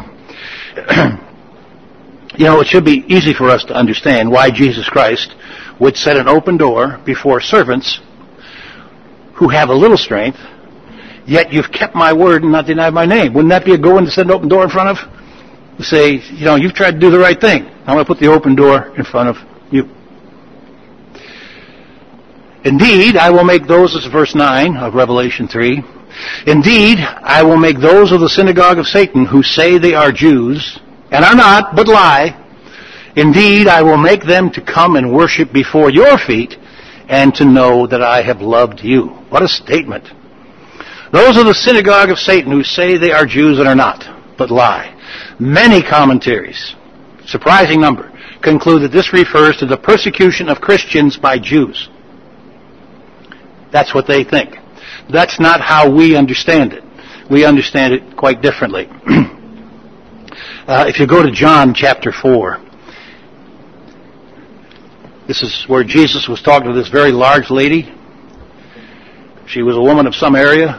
You know, it should be easy for us to understand why Jesus Christ would set an open door before servants who have a little strength, yet you've kept my word and not denied my name. Wouldn't that be a good one to set an open door in front of? To say, you know, you've tried to do the right thing. I'm going to put the open door in front of you. Indeed, I will make those, this is verse nine of Revelation three. Indeed, I will make those of the synagogue of Satan who say they are Jews, and are not, but lie. Indeed, I will make them to come and worship before your feet, and to know that I have loved you. What a statement. Those are the synagogue of Satan who say they are Jews and are not, but lie. Many commentaries, surprising number, conclude that this refers to the persecution of Christians by Jews. That's what they think. That's not how we understand it. We understand it quite differently. uh, if you go to John chapter four, this is where Jesus was talking to this very large lady. She was a woman of some area.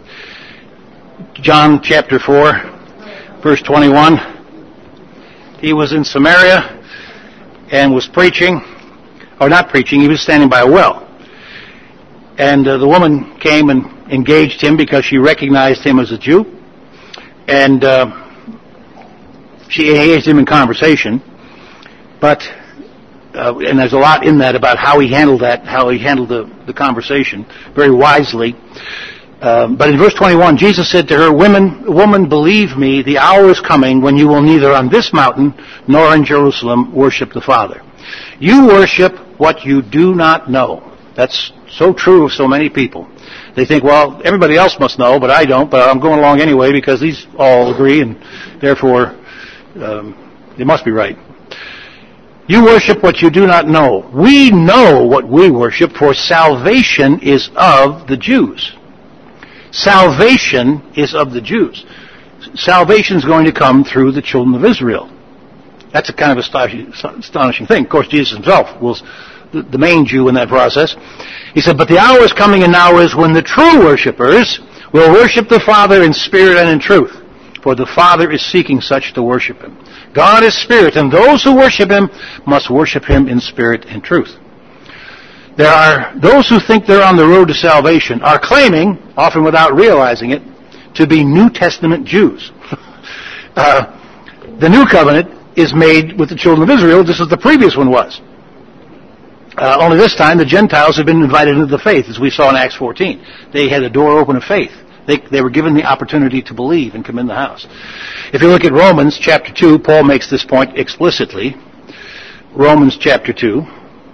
John chapter four, verse twenty-one. He was in Samaria and was preaching, or not preaching, he was standing by a well. And uh, the woman came and engaged him because she recognized him as a Jew. And uh, she engaged him in conversation. But Uh, and there's a lot in that about how he handled that, how he handled the, the conversation very wisely. Um, but in verse twenty-one, Jesus said to her, Women, woman, believe me, the hour is coming when you will neither on this mountain nor in Jerusalem worship the Father. You worship what you do not know. That's so true of so many people. They think, well, everybody else must know, but I don't, but I'm going along anyway because these all agree, and therefore um, they must be right. You worship what you do not know. We know what we worship, for salvation is of the Jews. Salvation is of the Jews. Salvation is going to come through the children of Israel. That's a kind of astonishing thing. Of course, Jesus himself was the main Jew in that process. He said, but the hour is coming and now is when the true worshipers will worship the Father in spirit and in truth. For the Father is seeking such to worship him. God is spirit, and those who worship him must worship him in spirit and truth. There are those who think they're on the road to salvation, are claiming, often without realizing it, to be New Testament Jews. uh, the new covenant is made with the children of Israel, just as the previous one was. Uh, only this time the Gentiles have been invited into the faith, as we saw in Acts fourteen. They had a door open of faith. They, they were given the opportunity to believe and come in the house. If you look at Romans chapter two, Paul makes this point explicitly. Romans chapter two.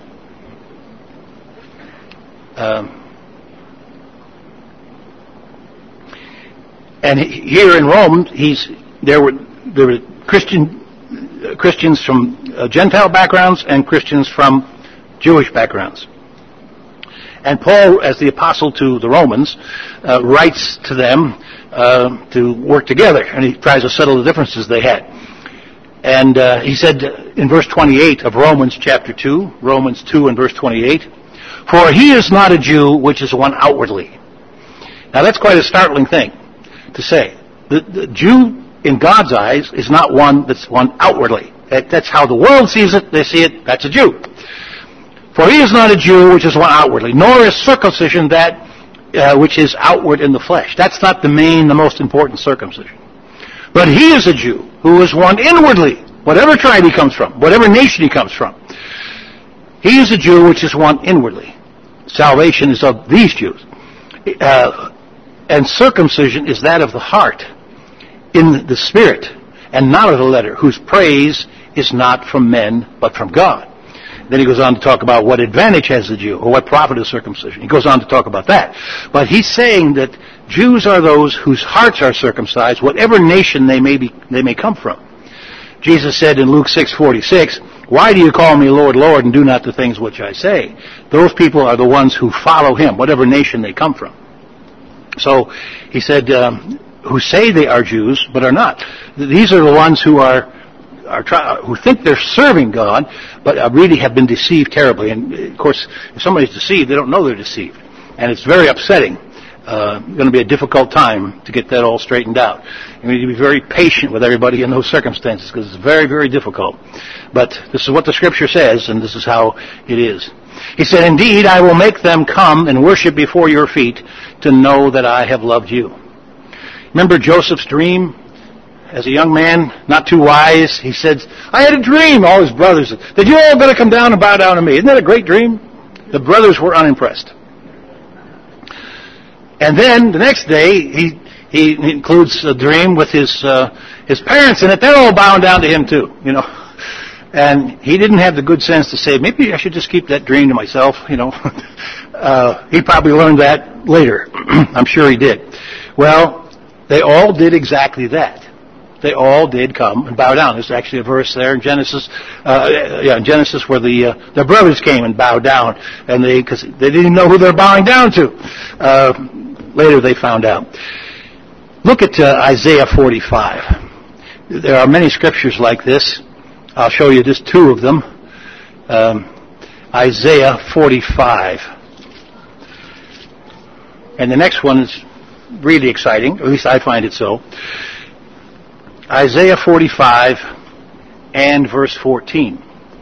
Um, and here in Rome, he's there were there were Christian uh, Christians from uh, Gentile backgrounds and Christians from Jewish backgrounds. And Paul, as the apostle to the Romans, uh, writes to them uh, to work together, and he tries to settle the differences they had. And uh, he said in verse twenty-eight of Romans chapter two, Romans two and verse twenty-eight, for he is not a Jew which is one outwardly. Now that's quite a startling thing to say. the, the Jew in God's eyes is not one that's one outwardly. That, that's how the world sees it. They see it, that's a Jew. For he is not a Jew which is one outwardly, nor is circumcision that uh, which is outward in the flesh. That's not the main, the most important circumcision. But he is a Jew who is one inwardly, whatever tribe he comes from, whatever nation he comes from. He is a Jew which is one inwardly. Salvation is of these Jews. Uh, and circumcision is that of the heart, in the spirit, and not of the letter, whose praise is not from men, but from God. Then he goes on to talk about what advantage has the Jew, or what profit is circumcision. He goes on to talk about that. But he's saying that Jews are those whose hearts are circumcised, whatever nation they may be, they may come from. Jesus said in Luke six forty-six, "Why do you call me Lord, Lord, and do not the things which I say?" Those people are the ones who follow him, whatever nation they come from. So he said, um, who say they are Jews, but are not. These are the ones who are, are try, who think they're serving God, but really have been deceived terribly. And of course, if somebody's deceived, they don't know they're deceived. And it's very upsetting. Uh, going to be a difficult time to get that all straightened out. You need to be very patient with everybody in those circumstances, because it's very, very difficult. But this is what the Scripture says, and this is how it is. He said, "Indeed, I will make them come and worship before your feet to know that I have loved you." Remember Joseph's dream? As a young man, not too wise, he said, "I had a dream." All his brothers said, "Did you all going to come down and bow down to me? Isn't that a great dream?" The brothers were unimpressed. And then the next day, he he includes a dream with his uh, his parents in it. They're all bowing down to him too, you know. And he didn't have the good sense to say, maybe I should just keep that dream to myself, you know. uh, he probably learned that later. I'm sure he did. Well, they all did exactly that. They all did come and bow down. There's actually a verse there in Genesis, uh, yeah, in Genesis where the uh, their brothers came and bowed down, and they because they didn't know who they're bowing down to. Uh, later, they found out. Look at uh, Isaiah forty-five. There are many scriptures like this. I'll show you just two of them. Um, Isaiah forty-five, and the next one is really exciting. At least I find it so. Isaiah forty-five and verse fourteen.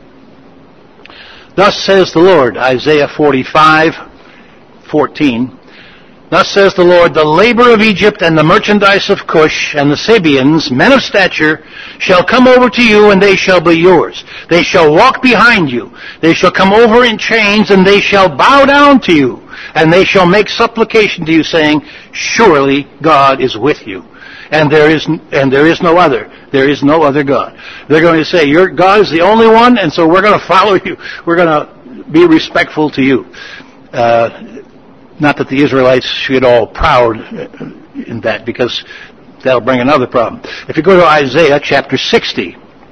Thus says the Lord, Isaiah forty-five, fourteen. Thus says the Lord, the labor of Egypt and the merchandise of Cush and the Sabeans, men of stature, shall come over to you, and they shall be yours. They shall walk behind you. They shall come over in chains, and they shall bow down to you. And they shall make supplication to you, saying, surely God is with you. And there is and there is no other. There is no other God. They're going to say, your God is the only one, and so we're going to follow you. We're going to be respectful to you. Uh, not that the Israelites should get all proud in that, because that'll bring another problem. If you go to Isaiah chapter sixty,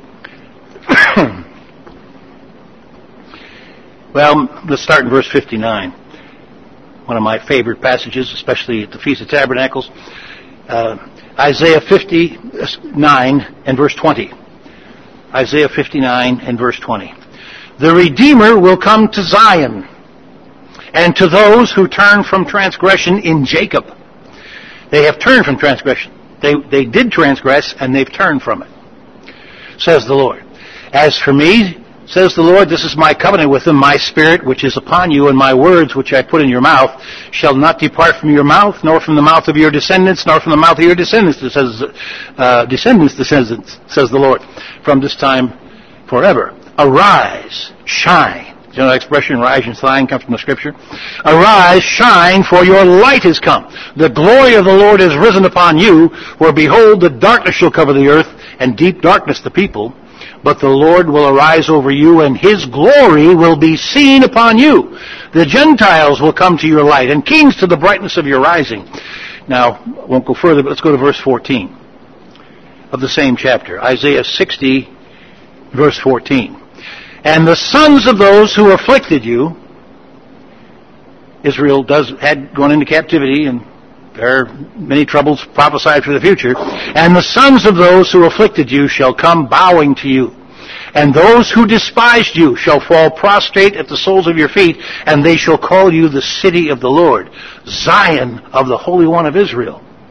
well, let's start in verse fifty-nine. One of my favorite passages, especially at the Feast of Tabernacles. Uh, Isaiah fifty-nine and verse twenty. Isaiah fifty-nine and verse twenty. The Redeemer will come to Zion, and to those who turn from transgression in Jacob. They have turned from transgression. They, they did transgress, and they've turned from it, says the Lord. As for me, says the Lord, this is my covenant with them, my spirit which is upon you, and my words which I put in your mouth shall not depart from your mouth, nor from the mouth of your descendants, nor from the mouth of your descendants, says, uh, descendants, descendants, says the Lord, from this time forever. Arise, shine. You know that expression, rise and shine, comes from the Scripture? Arise, shine, for your light has come. The glory of the Lord is risen upon you, for behold, the darkness shall cover the earth, and deep darkness the people. But the Lord will arise over you, and His glory will be seen upon you. The Gentiles will come to your light, and kings to the brightness of your rising. Now, I won't go further, but let's go to verse fourteen of the same chapter. Isaiah sixty, verse fourteen. And the sons of those who afflicted you, Israel does had gone into captivity, and there are many troubles prophesied for the future. And the sons of those who afflicted you shall come bowing to you. And those who despised you shall fall prostrate at the soles of your feet, and they shall call you the city of the Lord, Zion of the Holy One of Israel.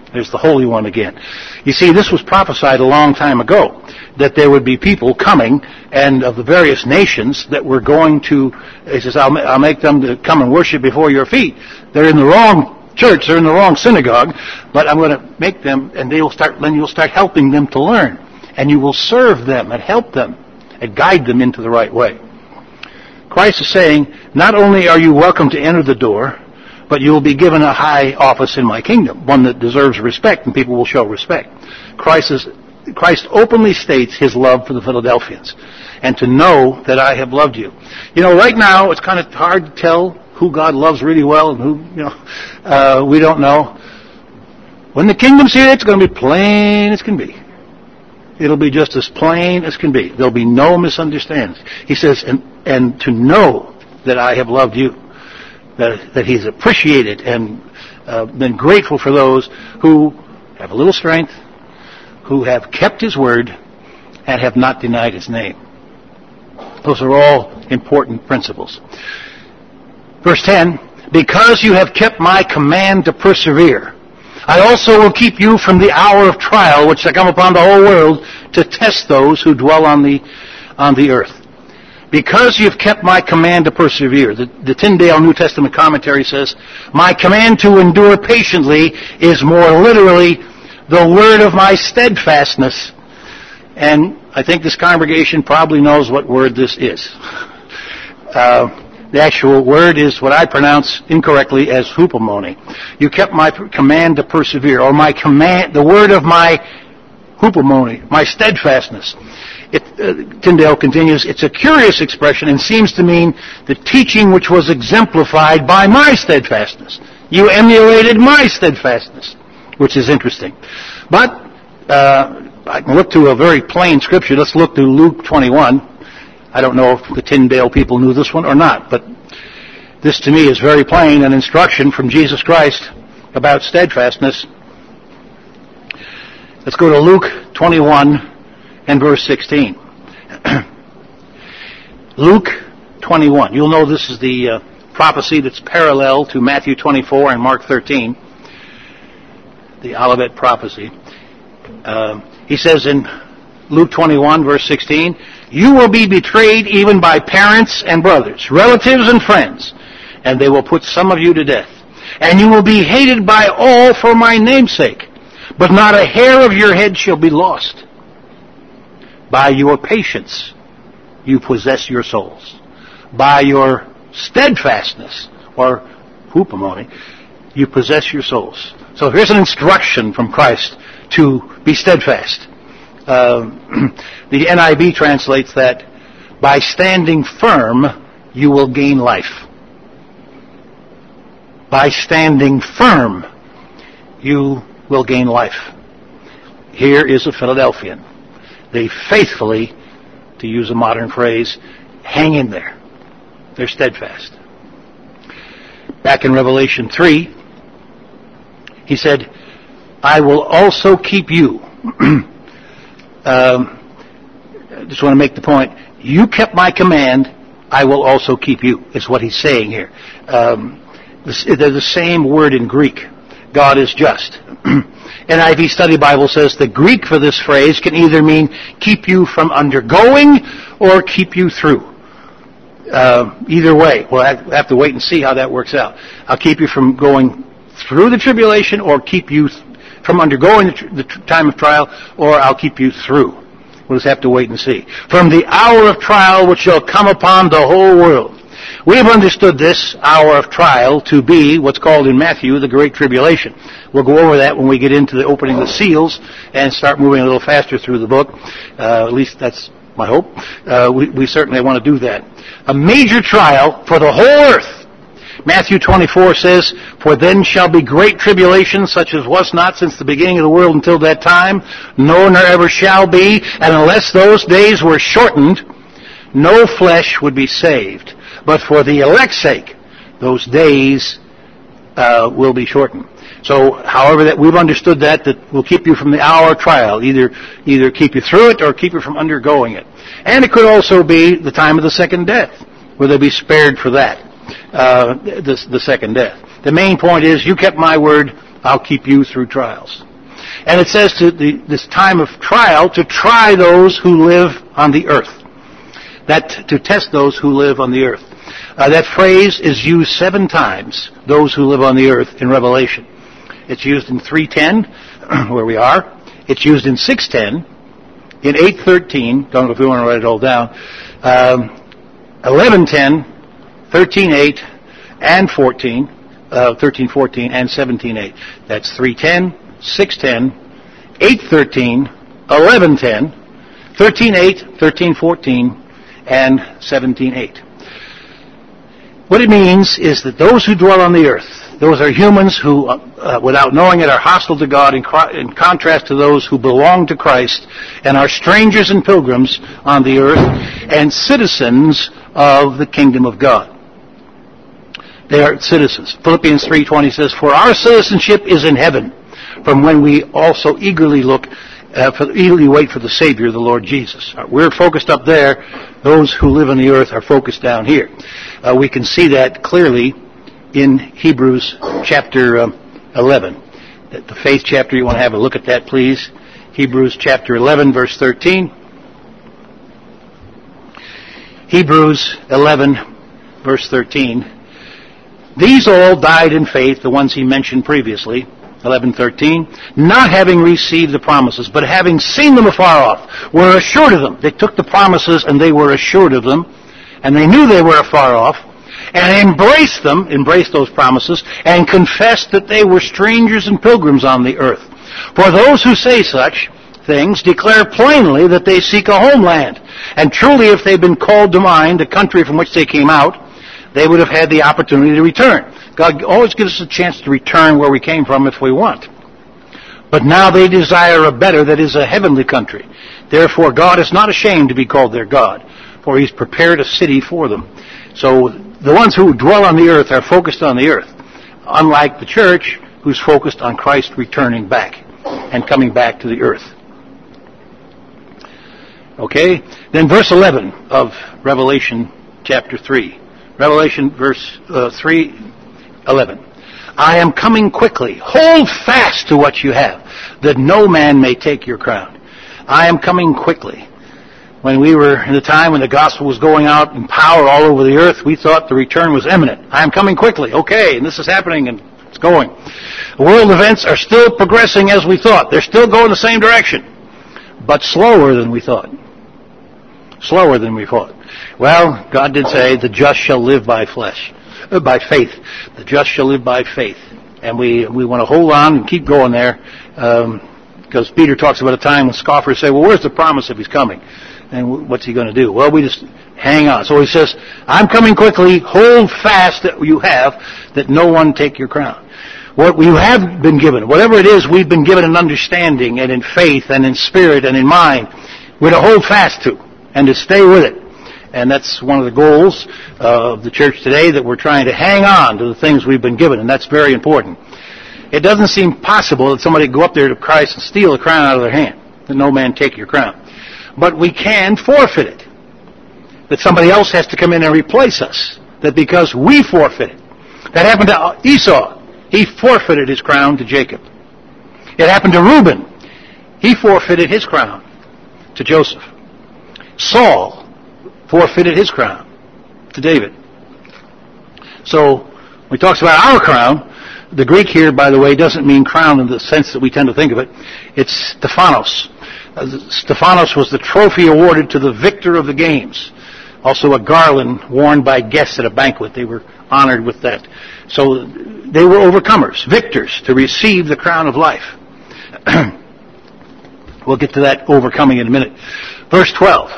There's the Holy One again. You see, this was prophesied a long time ago, that there would be people coming, and of the various nations that were going to, he says, I'll, I'll make them to come and worship before your feet. They're in the wrong church, they're in the wrong synagogue, but I'm going to make them, and they will start, then you'll start helping them to learn. And you will serve them and help them and guide them into the right way. Christ is saying, not only are you welcome to enter the door, but you will be given a high office in my kingdom, one that deserves respect, and people will show respect. Christ, is, Christ openly states his love for the Philadelphians, and to know that I have loved you. You know, right now it's kind of hard to tell who God loves really well and who, you know, uh, we don't know. When the kingdom's here, it's going to be plain as can be. It'll be just as plain as can be. There'll be no misunderstandings. He says, and, and to know that I have loved you, that, that he's appreciated and uh, been grateful for those who have a little strength, who have kept his word, and have not denied his name. Those are all important principles. Verse ten, because you have kept my command to persevere, I also will keep you from the hour of trial which shall come upon the whole world to test those who dwell on the on the earth. Because you've kept my command to persevere. The, the Tyndale New Testament commentary says, my command to endure patiently is more literally the word of my steadfastness. And I think this congregation probably knows what word this is. Uh, The actual word is what I pronounce incorrectly as hupomone. You kept my command to persevere, or my command, the word of my hupomone, my steadfastness. It, uh, Tyndale continues, it's a curious expression and seems to mean the teaching which was exemplified by my steadfastness. You emulated my steadfastness, which is interesting. But uh, I can look to a very plain scripture. Let's look to Luke twenty-one. I don't know if the Tyndale people knew this one or not, but this to me is very plain, an instruction from Jesus Christ about steadfastness. Let's go to Luke twenty-one and verse sixteen. Luke twenty-one. You'll know this is the uh, prophecy that's parallel to Matthew twenty-four and Mark thirteen, the Olivet prophecy. Uh, he says in Luke twenty-one, verse sixteen, you will be betrayed even by parents and brothers, relatives and friends, and they will put some of you to death. And you will be hated by all for my name's sake, but not a hair of your head shall be lost. By your patience you possess your souls. By your steadfastness, or hupomone, you possess your souls. So here's an instruction from Christ to be steadfast. Uh, the N I V translates that, by standing firm, you will gain life. By standing firm, you will gain life. Here is a Philadelphian. They faithfully, to use a modern phrase, hang in there. They're steadfast. Back in Revelation three, he said, I will also keep you. um, I just want to make the point. You kept my command, I will also keep you, is what he's saying here. Um, they're the same word in Greek. God is just. N I V Study Bible says the Greek for this phrase can either mean keep you from undergoing or keep you through. Uh, either way, we'll have to wait and see how that works out. I'll keep you from going through the tribulation, or keep you th- from undergoing the, tr- the tr- time of trial, or I'll keep you through. We'll just have to wait and see. From the hour of trial which shall come upon the whole world. We have understood this hour of trial to be what's called in Matthew the Great Tribulation. We'll go over that when we get into the opening of the seals and start moving a little faster through the book. Uh, at least that's my hope. Uh, we, we certainly want to do that. A major trial for the whole earth. Matthew twenty-four says, for then shall be great tribulation, such as was not since the beginning of the world until that time, no nor ever shall be, and unless those days were shortened, no flesh would be saved. But for the elect's sake, those days uh, will be shortened. So, however, that we've understood that, that will keep you from the hour of trial, either either keep you through it or keep you from undergoing it. And it could also be the time of the second death, where they'll be spared for that, uh, the, the second death. The main point is, you kept my word, I'll keep you through trials. And it says to the, this time of trial to try those who live on the earth. That to test those who live on the earth. Uh, that phrase is used seven times, those who live on the earth, in Revelation. It's used in three ten, where we are. It's used in six ten, in eight thirteen, don't know if you want to write it all down, um, eleven ten, thirteen eight, and fourteen, uh, thirteen fourteen, and seventeen eight. That's three ten, six ten, eight thirteen, eleven ten, thirteen eight, thirteen fourteen, and seventeen eight. What it means is that those who dwell on the earth, those are humans who, uh, without knowing it, are hostile to God in, in contrast to those who belong to Christ and are strangers and pilgrims on the earth and citizens of the kingdom of God. They are citizens. Philippians three twenty says, "For our citizenship is in heaven, from when we also eagerly look, uh, for, eagerly wait for the Savior, the Lord Jesus." We're focused up there. Those who live on the earth are focused down here. Uh, we can see that clearly in Hebrews chapter um, eleven. The faith chapter, you want to have a look at that, please. Hebrews chapter eleven, verse thirteen. Hebrews eleven, verse thirteen. "These all died in faith," the ones he mentioned previously, eleven thirteen, "not having received the promises, but having seen them afar off, were assured of them." They took the promises and they were assured of them, and they knew they were afar off, and embraced them, embraced those promises, and confessed that they were strangers and pilgrims on the earth. For those who say such things declare plainly that they seek a homeland. And truly, if they'd been called to mind the country from which they came out, they would have had the opportunity to return. God always gives us a chance to return where we came from if we want. But now they desire a better, that is a heavenly country. Therefore God is not ashamed to be called their God, for he's prepared a city for them. So the ones who dwell on the earth are focused on the earth, unlike the church, who's focused on Christ returning back and coming back to the earth. Okay? Then verse eleven of Revelation chapter three. Revelation verse uh, three, eleven. "I am coming quickly. Hold fast to what you have, that no man may take your crown." I am coming quickly. When we were in the time when the gospel was going out in power all over the earth, we thought the return was imminent. I am coming quickly. Okay, and this is happening and it's going. The world events are still progressing as we thought. They're still going the same direction, but slower than we thought. Slower than we thought. Well, God did say, "The just shall live by flesh, uh, by faith. The just shall live by faith." And we we want to hold on and keep going there, um, because Peter talks about a time when scoffers say, "Well, where's the promise if he's coming? And what's he going to do?" Well, we just hang on. So he says, "I'm coming quickly. Hold fast that you have, that no one take your crown." What you have been given, whatever it is we've been given in understanding and in faith and in spirit and in mind, we're to hold fast to and to stay with it. And that's one of the goals of the church today, that we're trying to hang on to the things we've been given, and that's very important. It doesn't seem possible that somebody go up there to Christ and steal the crown out of their hand, that no man take your crown. But we can forfeit it, that somebody else has to come in and replace us, that because we forfeit it. That happened to Esau. He forfeited his crown to Jacob. It happened to Reuben. He forfeited his crown to Joseph. Saul forfeited his crown to David. So, when he talks about our crown, the Greek here, by the way, doesn't mean crown in the sense that we tend to think of it. It's Stephanos. Uh, Stephanos was the trophy awarded to the victor of the games. Also a garland worn by guests at a banquet. They were honored with that. So they were overcomers, victors, to receive the crown of life. We'll get to that overcoming in a minute. Verse twelve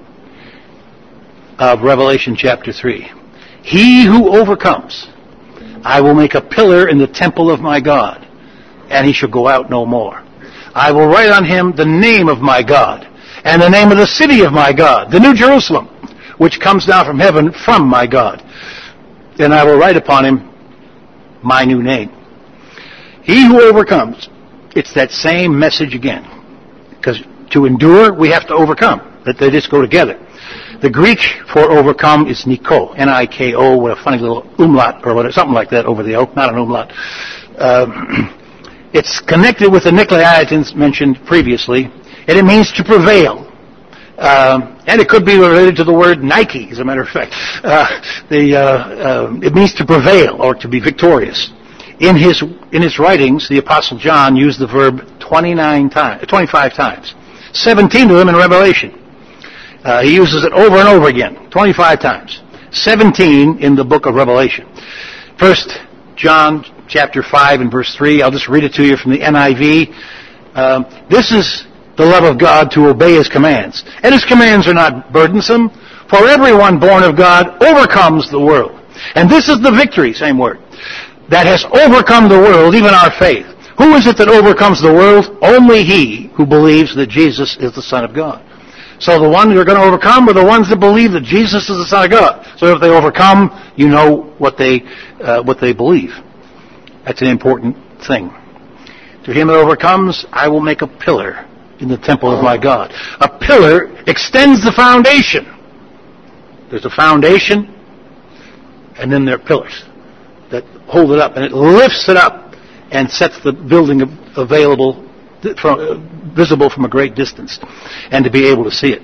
of Revelation chapter three. "He who overcomes, I will make a pillar in the temple of my God, and he shall go out no more. I will write on him the name of my God, and the name of the city of my God, the New Jerusalem, which comes down from heaven from my God. And I will write upon him my new name." He who overcomes, it's that same message again. Because to endure, we have to overcome. That they just go together. The Greek for overcome is Niko, N I K O, with a funny little umlaut, or whatever, something like that over the O, not an umlaut. Uh, It's connected with the Nicolaitans mentioned previously, and it means to prevail. Um, and it could be related to the word Nike, as a matter of fact. Uh, the, uh, uh, it means to prevail or to be victorious. In his in his writings, the Apostle John used the verb twenty-nine times, twenty-five times, seventeen of them in Revelation. Uh, he uses it over and over again, twenty-five times, seventeen in the book of Revelation. First John chapter five and verse three. I'll just read it to you from the N I V. Um, this is the love of God, to obey His commands. And His commands are not burdensome, for everyone born of God overcomes the world. And this is the victory, same word, that has overcome the world, even our faith. Who is it that overcomes the world? Only he who believes that Jesus is the Son of God. So the ones who are going to overcome are the ones that believe that Jesus is the Son of God. So if they overcome, you know what they uh, what they believe. That's an important thing. To him that overcomes, I will make a pillar in the temple of my God. A pillar extends the foundation. There's a foundation, and then there are pillars that hold it up, and it lifts it up and sets the building available, from, visible from a great distance, and to be able to see it,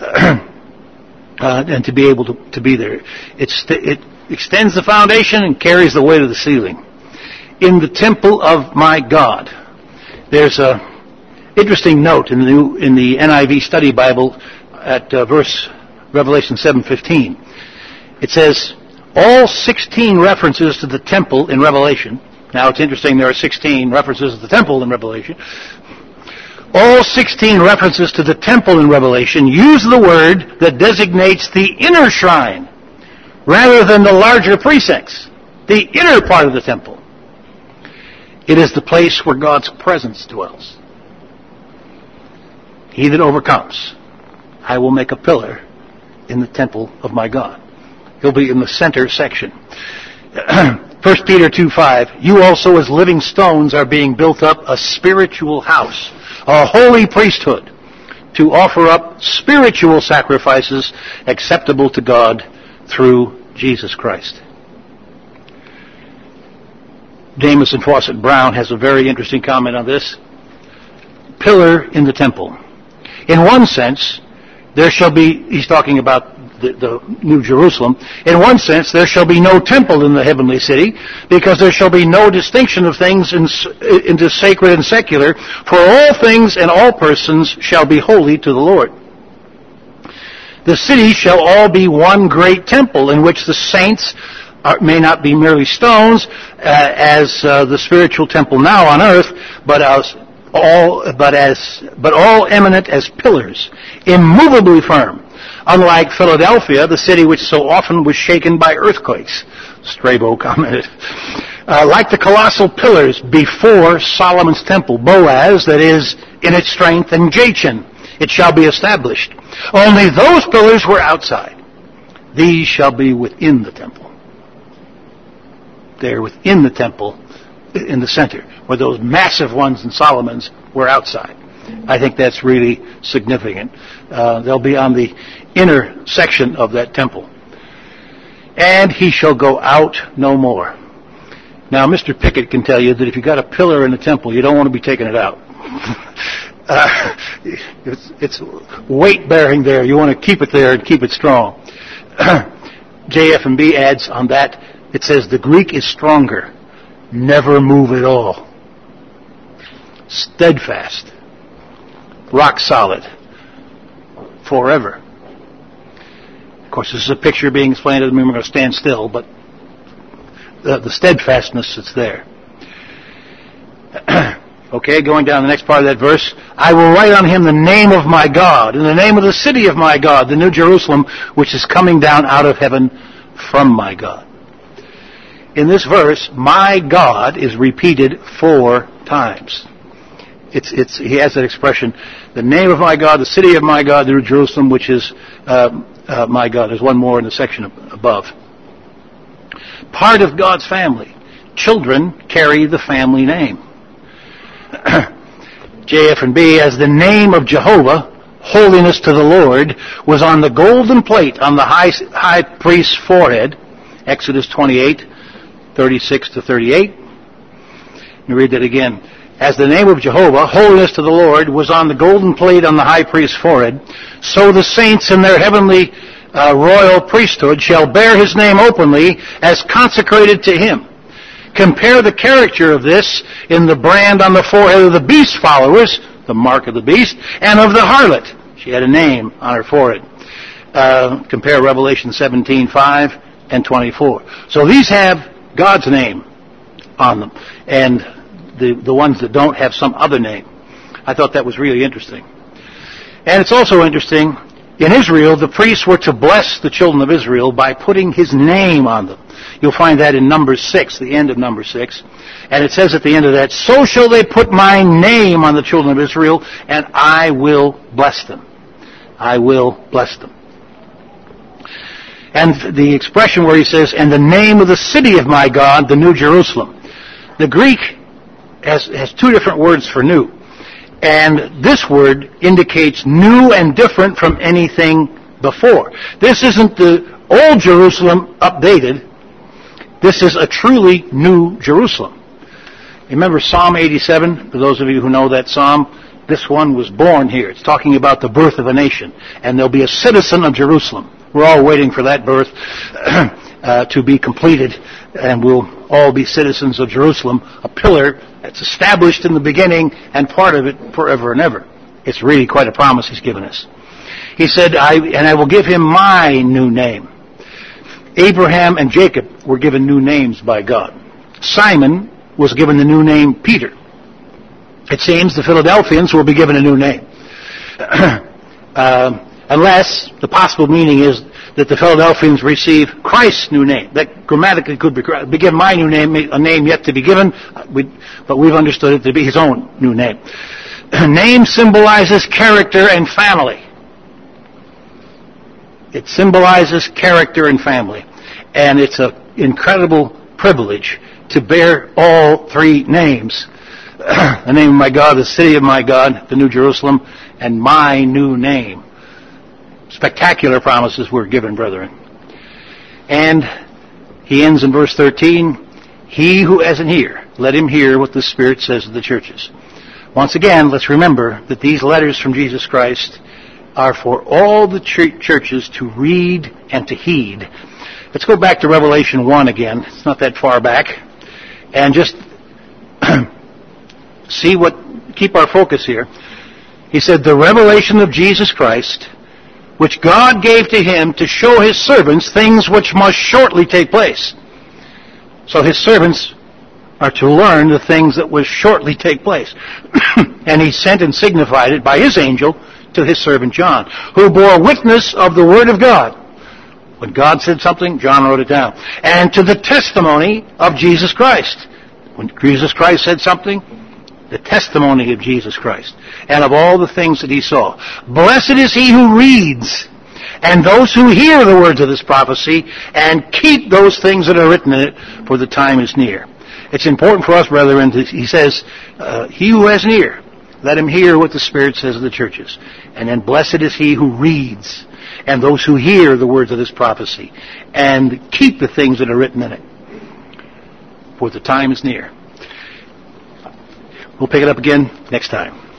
uh, and to be able to, to be there. It's, it extends the foundation and carries the weight of the ceiling. In the temple of my God, there's a interesting note in the new, in the N I V Study Bible at uh, verse Revelation seven fifteen. It says all sixteen references to the temple in Revelation. Now it's interesting, there are sixteen references to the temple in Revelation. All sixteen references to the temple in Revelation use the word that designates the inner shrine rather than the larger precincts, the inner part of the temple. It is the place where God's presence dwells. He that overcomes, I will make a pillar in the temple of my God. He'll be in the center section. First Peter two five, you also as living stones are being built up a spiritual house, a holy priesthood, to offer up spiritual sacrifices acceptable to God through Jesus Christ. Jamieson Fawcett Brown has a very interesting comment on this. Pillar in the temple. In one sense, there shall be, he's talking about the, the New Jerusalem, in one sense, there shall be no temple in the heavenly city, because there shall be no distinction of things in, into sacred and secular, for all things and all persons shall be holy to the Lord. The city shall all be one great temple, in which the saints are, may not be merely stones, uh, as uh, the spiritual temple now on earth, but as all, but as, but all eminent as pillars, immovably firm, unlike Philadelphia, the city which so often was shaken by earthquakes. Strabo commented. Uh, like the colossal pillars before Solomon's temple, Boaz, that is, in its strength, and Jachin, it shall be established. Only those pillars were outside. These shall be within the temple. They are within the temple, in the center, where those massive ones in Solomon's were outside. I think that's really significant. Uh, they'll be on the inner section of that temple. And he shall go out no more. Now, Mister Pickett can tell you that if you've got a pillar in the temple, you don't want to be taking it out. uh, it's, it's weight-bearing there. You want to keep it there and keep it strong. J F and B adds on that, it says the Greek is stronger. Never move at all. Steadfast. Rock solid. Forever. Of course, this is a picture being explained. Doesn't mean we're going to stand still, but the, the steadfastness that's there. Okay, going down the next part of that verse. I will write on him the name of my God, and the name of the city of my God, the New Jerusalem, which is coming down out of heaven from my God. In this verse, my God is repeated four times. It's, it's, he has that expression, the name of my God, the city of my God, the New Jerusalem, which is uh, uh, my God. There's one more in the section above. Part of God's family. Children carry the family name. J F and B, as the name of Jehovah, holiness to the Lord, was on the golden plate on the high, high priest's forehead, Exodus twenty-eight, thirty-six to thirty-eight. Let me read that again. As the name of Jehovah, holiness to the Lord, was on the golden plate on the high priest's forehead, so the saints in their heavenly uh, royal priesthood shall bear his name openly as consecrated to him. Compare the character of this in the brand on the forehead of the beast followers, the mark of the beast, and of the harlot. She had a name on her forehead. Uh, compare Revelation seventeen five and twenty-four. So these have God's name on them, and the, the ones that don't have some other name. I thought that was really interesting. And it's also interesting, in Israel, the priests were to bless the children of Israel by putting his name on them. You'll find that in Numbers six, the end of Numbers six. And it says at the end of that, so shall they put my name on the children of Israel, and I will bless them. I will bless them. And the expression where he says, and the name of the city of my God, the New Jerusalem. The Greek has, has two different words for new. And this word indicates new and different from anything before. This isn't the old Jerusalem updated. This is a truly new Jerusalem. Remember Psalm eighty-seven? For those of you who know that psalm, this one was born here. It's talking about the birth of a nation. And there'll be a citizen of Jerusalem. We're all waiting for that birth uh, to be completed, and we'll all be citizens of Jerusalem, a pillar that's established in the beginning and part of it forever and ever. It's really quite a promise he's given us. He said, I, and I will give him my new name. Abraham and Jacob were given new names by God. Simon was given the new name Peter. It seems the Philadelphians will be given a new name. uh, unless the possible meaning is that the Philadelphians receive Christ's new name. That grammatically could be, be given my new name, a name yet to be given, but we've understood it to be his own new name. Name symbolizes character and family. It symbolizes character and family. And it's an incredible privilege to bear all three names. The name of my God, the city of my God, the New Jerusalem, and my new name. Spectacular promises were given, brethren. And he ends in verse thirteen, he who has an ear, let him hear what the Spirit says to the churches. Once again, let's remember that these letters from Jesus Christ are for all the ch- churches to read and to heed. Let's go back to Revelation one again. It's not that far back. And just see what, keep our focus here. He said, the revelation of Jesus Christ, which God gave to him to show his servants things which must shortly take place. So his servants are to learn the things that will shortly take place. And he sent and signified it by his angel to his servant John, who bore witness of the word of God. When God said something, John wrote it down. And to the testimony of Jesus Christ. When Jesus Christ said something, the testimony of Jesus Christ, and of all the things that he saw. Blessed is he who reads, and those who hear the words of this prophecy, and keep those things that are written in it, for the time is near. It's important for us, brethren, he says, uh, he who has an ear, let him hear what the Spirit says to the churches. And then blessed is he who reads, and those who hear the words of this prophecy, and keep the things that are written in it, for the time is near. We'll pick it up again next time.